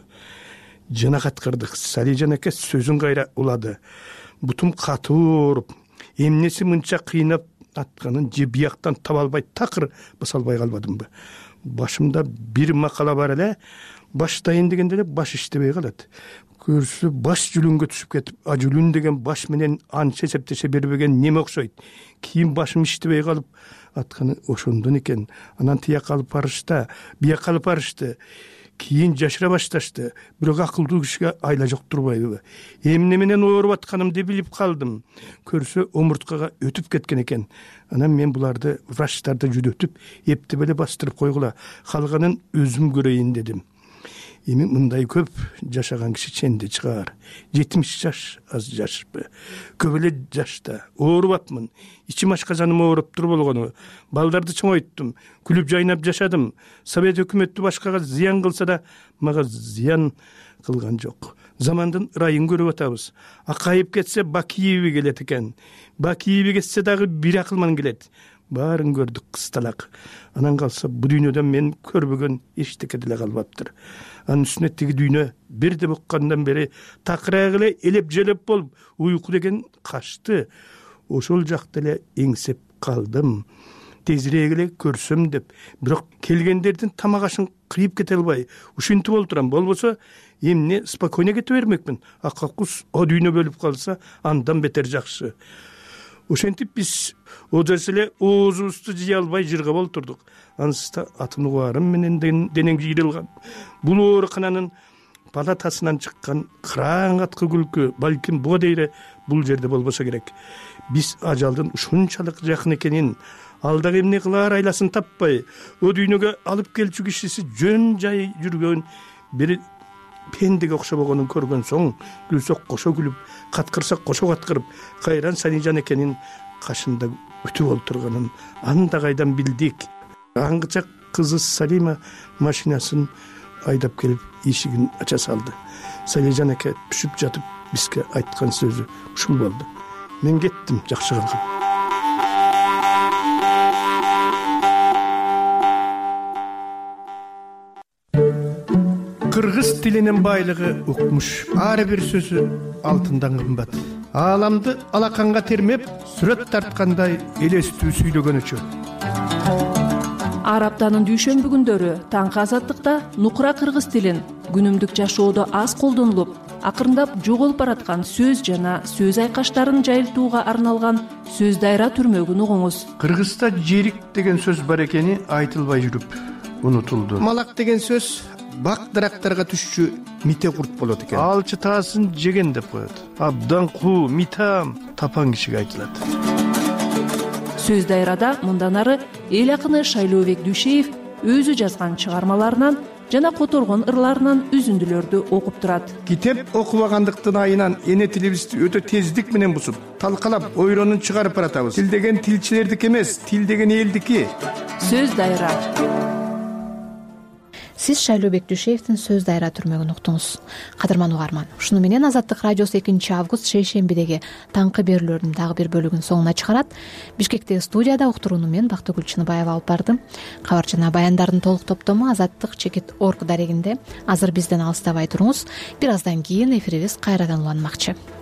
Жана каткырдык. Салижан эке сөзүн кайра улады. Бутум катуу ооруп, эмнеси мынча кыйнап атканын же бияктан таба албай такыр басалбай калбадымбы. Башымда бир макала бар эле, баштайын дегенде эле баш иштебей калат. Көрсө баш жүлүнгө түшүп кетип, а жүлүн деген баш менен анча эсептеше бербеген неме окшойт. Кийин башым иштебей калып атканы ошондон экен. Анан тияк алып барышты, бияк алып барышты. Кийин жашыра башташты. Бирок акылдуу кишиге айла жок турбайбы. Эмне менен ооруп атканымды билип калдым. Көрсө омурткага өтүп кеткен экен. Анан мен буларды врачтарды жүдөтүп, эптеп эле бастырып койгула. Калганын өзүм көрөйүн дедим. Эми мындай көп жашаган киши ченде чыгар. жетимиш жаш аз жашпы. Көп эле жашта оорубапмын. Ичим ашказаным ооруп тур болгону. Балдарды чоңойттум. Күлүп жайнап жашадым. Совет өкмөтү башкага зыян кылса да, мага зыян кылган жок. Замандын ырайын көрүп атабыз. Акайып кетсе Бакиеви келет экен. Бакиеви кетсе дагы бир акылман келет. Баарын көрдүк кысталак. Анан калса бу дүйнөдөн мен көрбөгөн эчтеке деле калбаптыр. Анын үстүнө тиги дүйнө бирде буккандан бери такырак эле элеп желеп болуп, уйку деген качты. Ошол жакта эле эңсеп калдым. Тезирээк эле көрсөм деп, бирок келгендердин тамак ашын кыйып кете албай, ушинтип олтурам. Болбосо эмне спокойно кете бермекмин. Акакус о дүйнө бөлүп калса, андан бетер жакшы. Ошентип биз одас эле оозубузду жыя албай жыргап олтурдук. Анысында атын угарым менен денең жыйрылган. Бул оорукананын палатасынан чыккан кыраң аткы күлкү балким буга дейре бул жерде болбосо керек. Биз ажалдын ушунчалык жакын экенин, ал дагы эмне кылаар айласын таппай, о дүйнөгө алып келчү кишиси жөн жай жүргөн бир пендеге окшобогонун көргөн соң, күлсөк кошо күлүп, каткырсак кошо каткырып, кайран Салижан экенин кашында күтүп олтурганын анда кайдан билдик. Аңгыча кызы Салима машинасын айдап келип эшигин ача салды. Салижан эке түшүп жатып бизге айткан сөзү ушул болду. Мен кеттим, жакшы калгам. Кыргыз тилинин байлыгы укмуш. Ар бир сөзү алтындан кымбат. Ааламды алаканга термеп, сүрөт тарткандай элестүү сүйлөгөнүчө. Ар аптанын дүйшөмбү күндөрү таңкы азаттыкта нукура кыргыз тилин күнүмдүк жашоодо аз колдонулуп, акырындап жоголуп бараткан сөз жана сөз айкаштарын жайылтууга арналган сөз дайра түрмөгүн угуңуз. Кыргызда жерик деген сөз бар экени айтылбай жүрүп унутулду. Малак деген сөз бак дарактарга түшчү мите курт болот экен. Алчы таасын жеген деп коет. Абдан куу, митам тапан кишиге айтылат. Сөз дайрада мындан ары эл акыны Шайлообек Дүйшеев өзү жазган чыгармаларынан жана которгон ырларынан үзүндүлөрдү окуп турат. Китеп окубагандыктын айынан эне тилибизди өтө тездик менен бузуп, талкалап, ойронун чыгарып баратабыз. Тил деген тилчилердики эмес, тил деген элдики. Сөз дайра. сиз шайлообек дүйшеевдин сөз дайра түрмөгүн уктуңуз. Кадырман угарман, ушуну менен Азаттык радиосу экинчи август шейшембидеги таңкы берүүлөрдүн дагы бир бөлүгүн соңуна чыгарат. Бишкектеги студияда уктурууну мен Бактыгүл Чыныбаева алып бардым. Кабар жана баяндардын толук топтому азаттык чекит орг дарегинде. Азыр бизден алыстабай туруңуз. Бир аздан кийин эфирибиз кайрадан уланмакчы.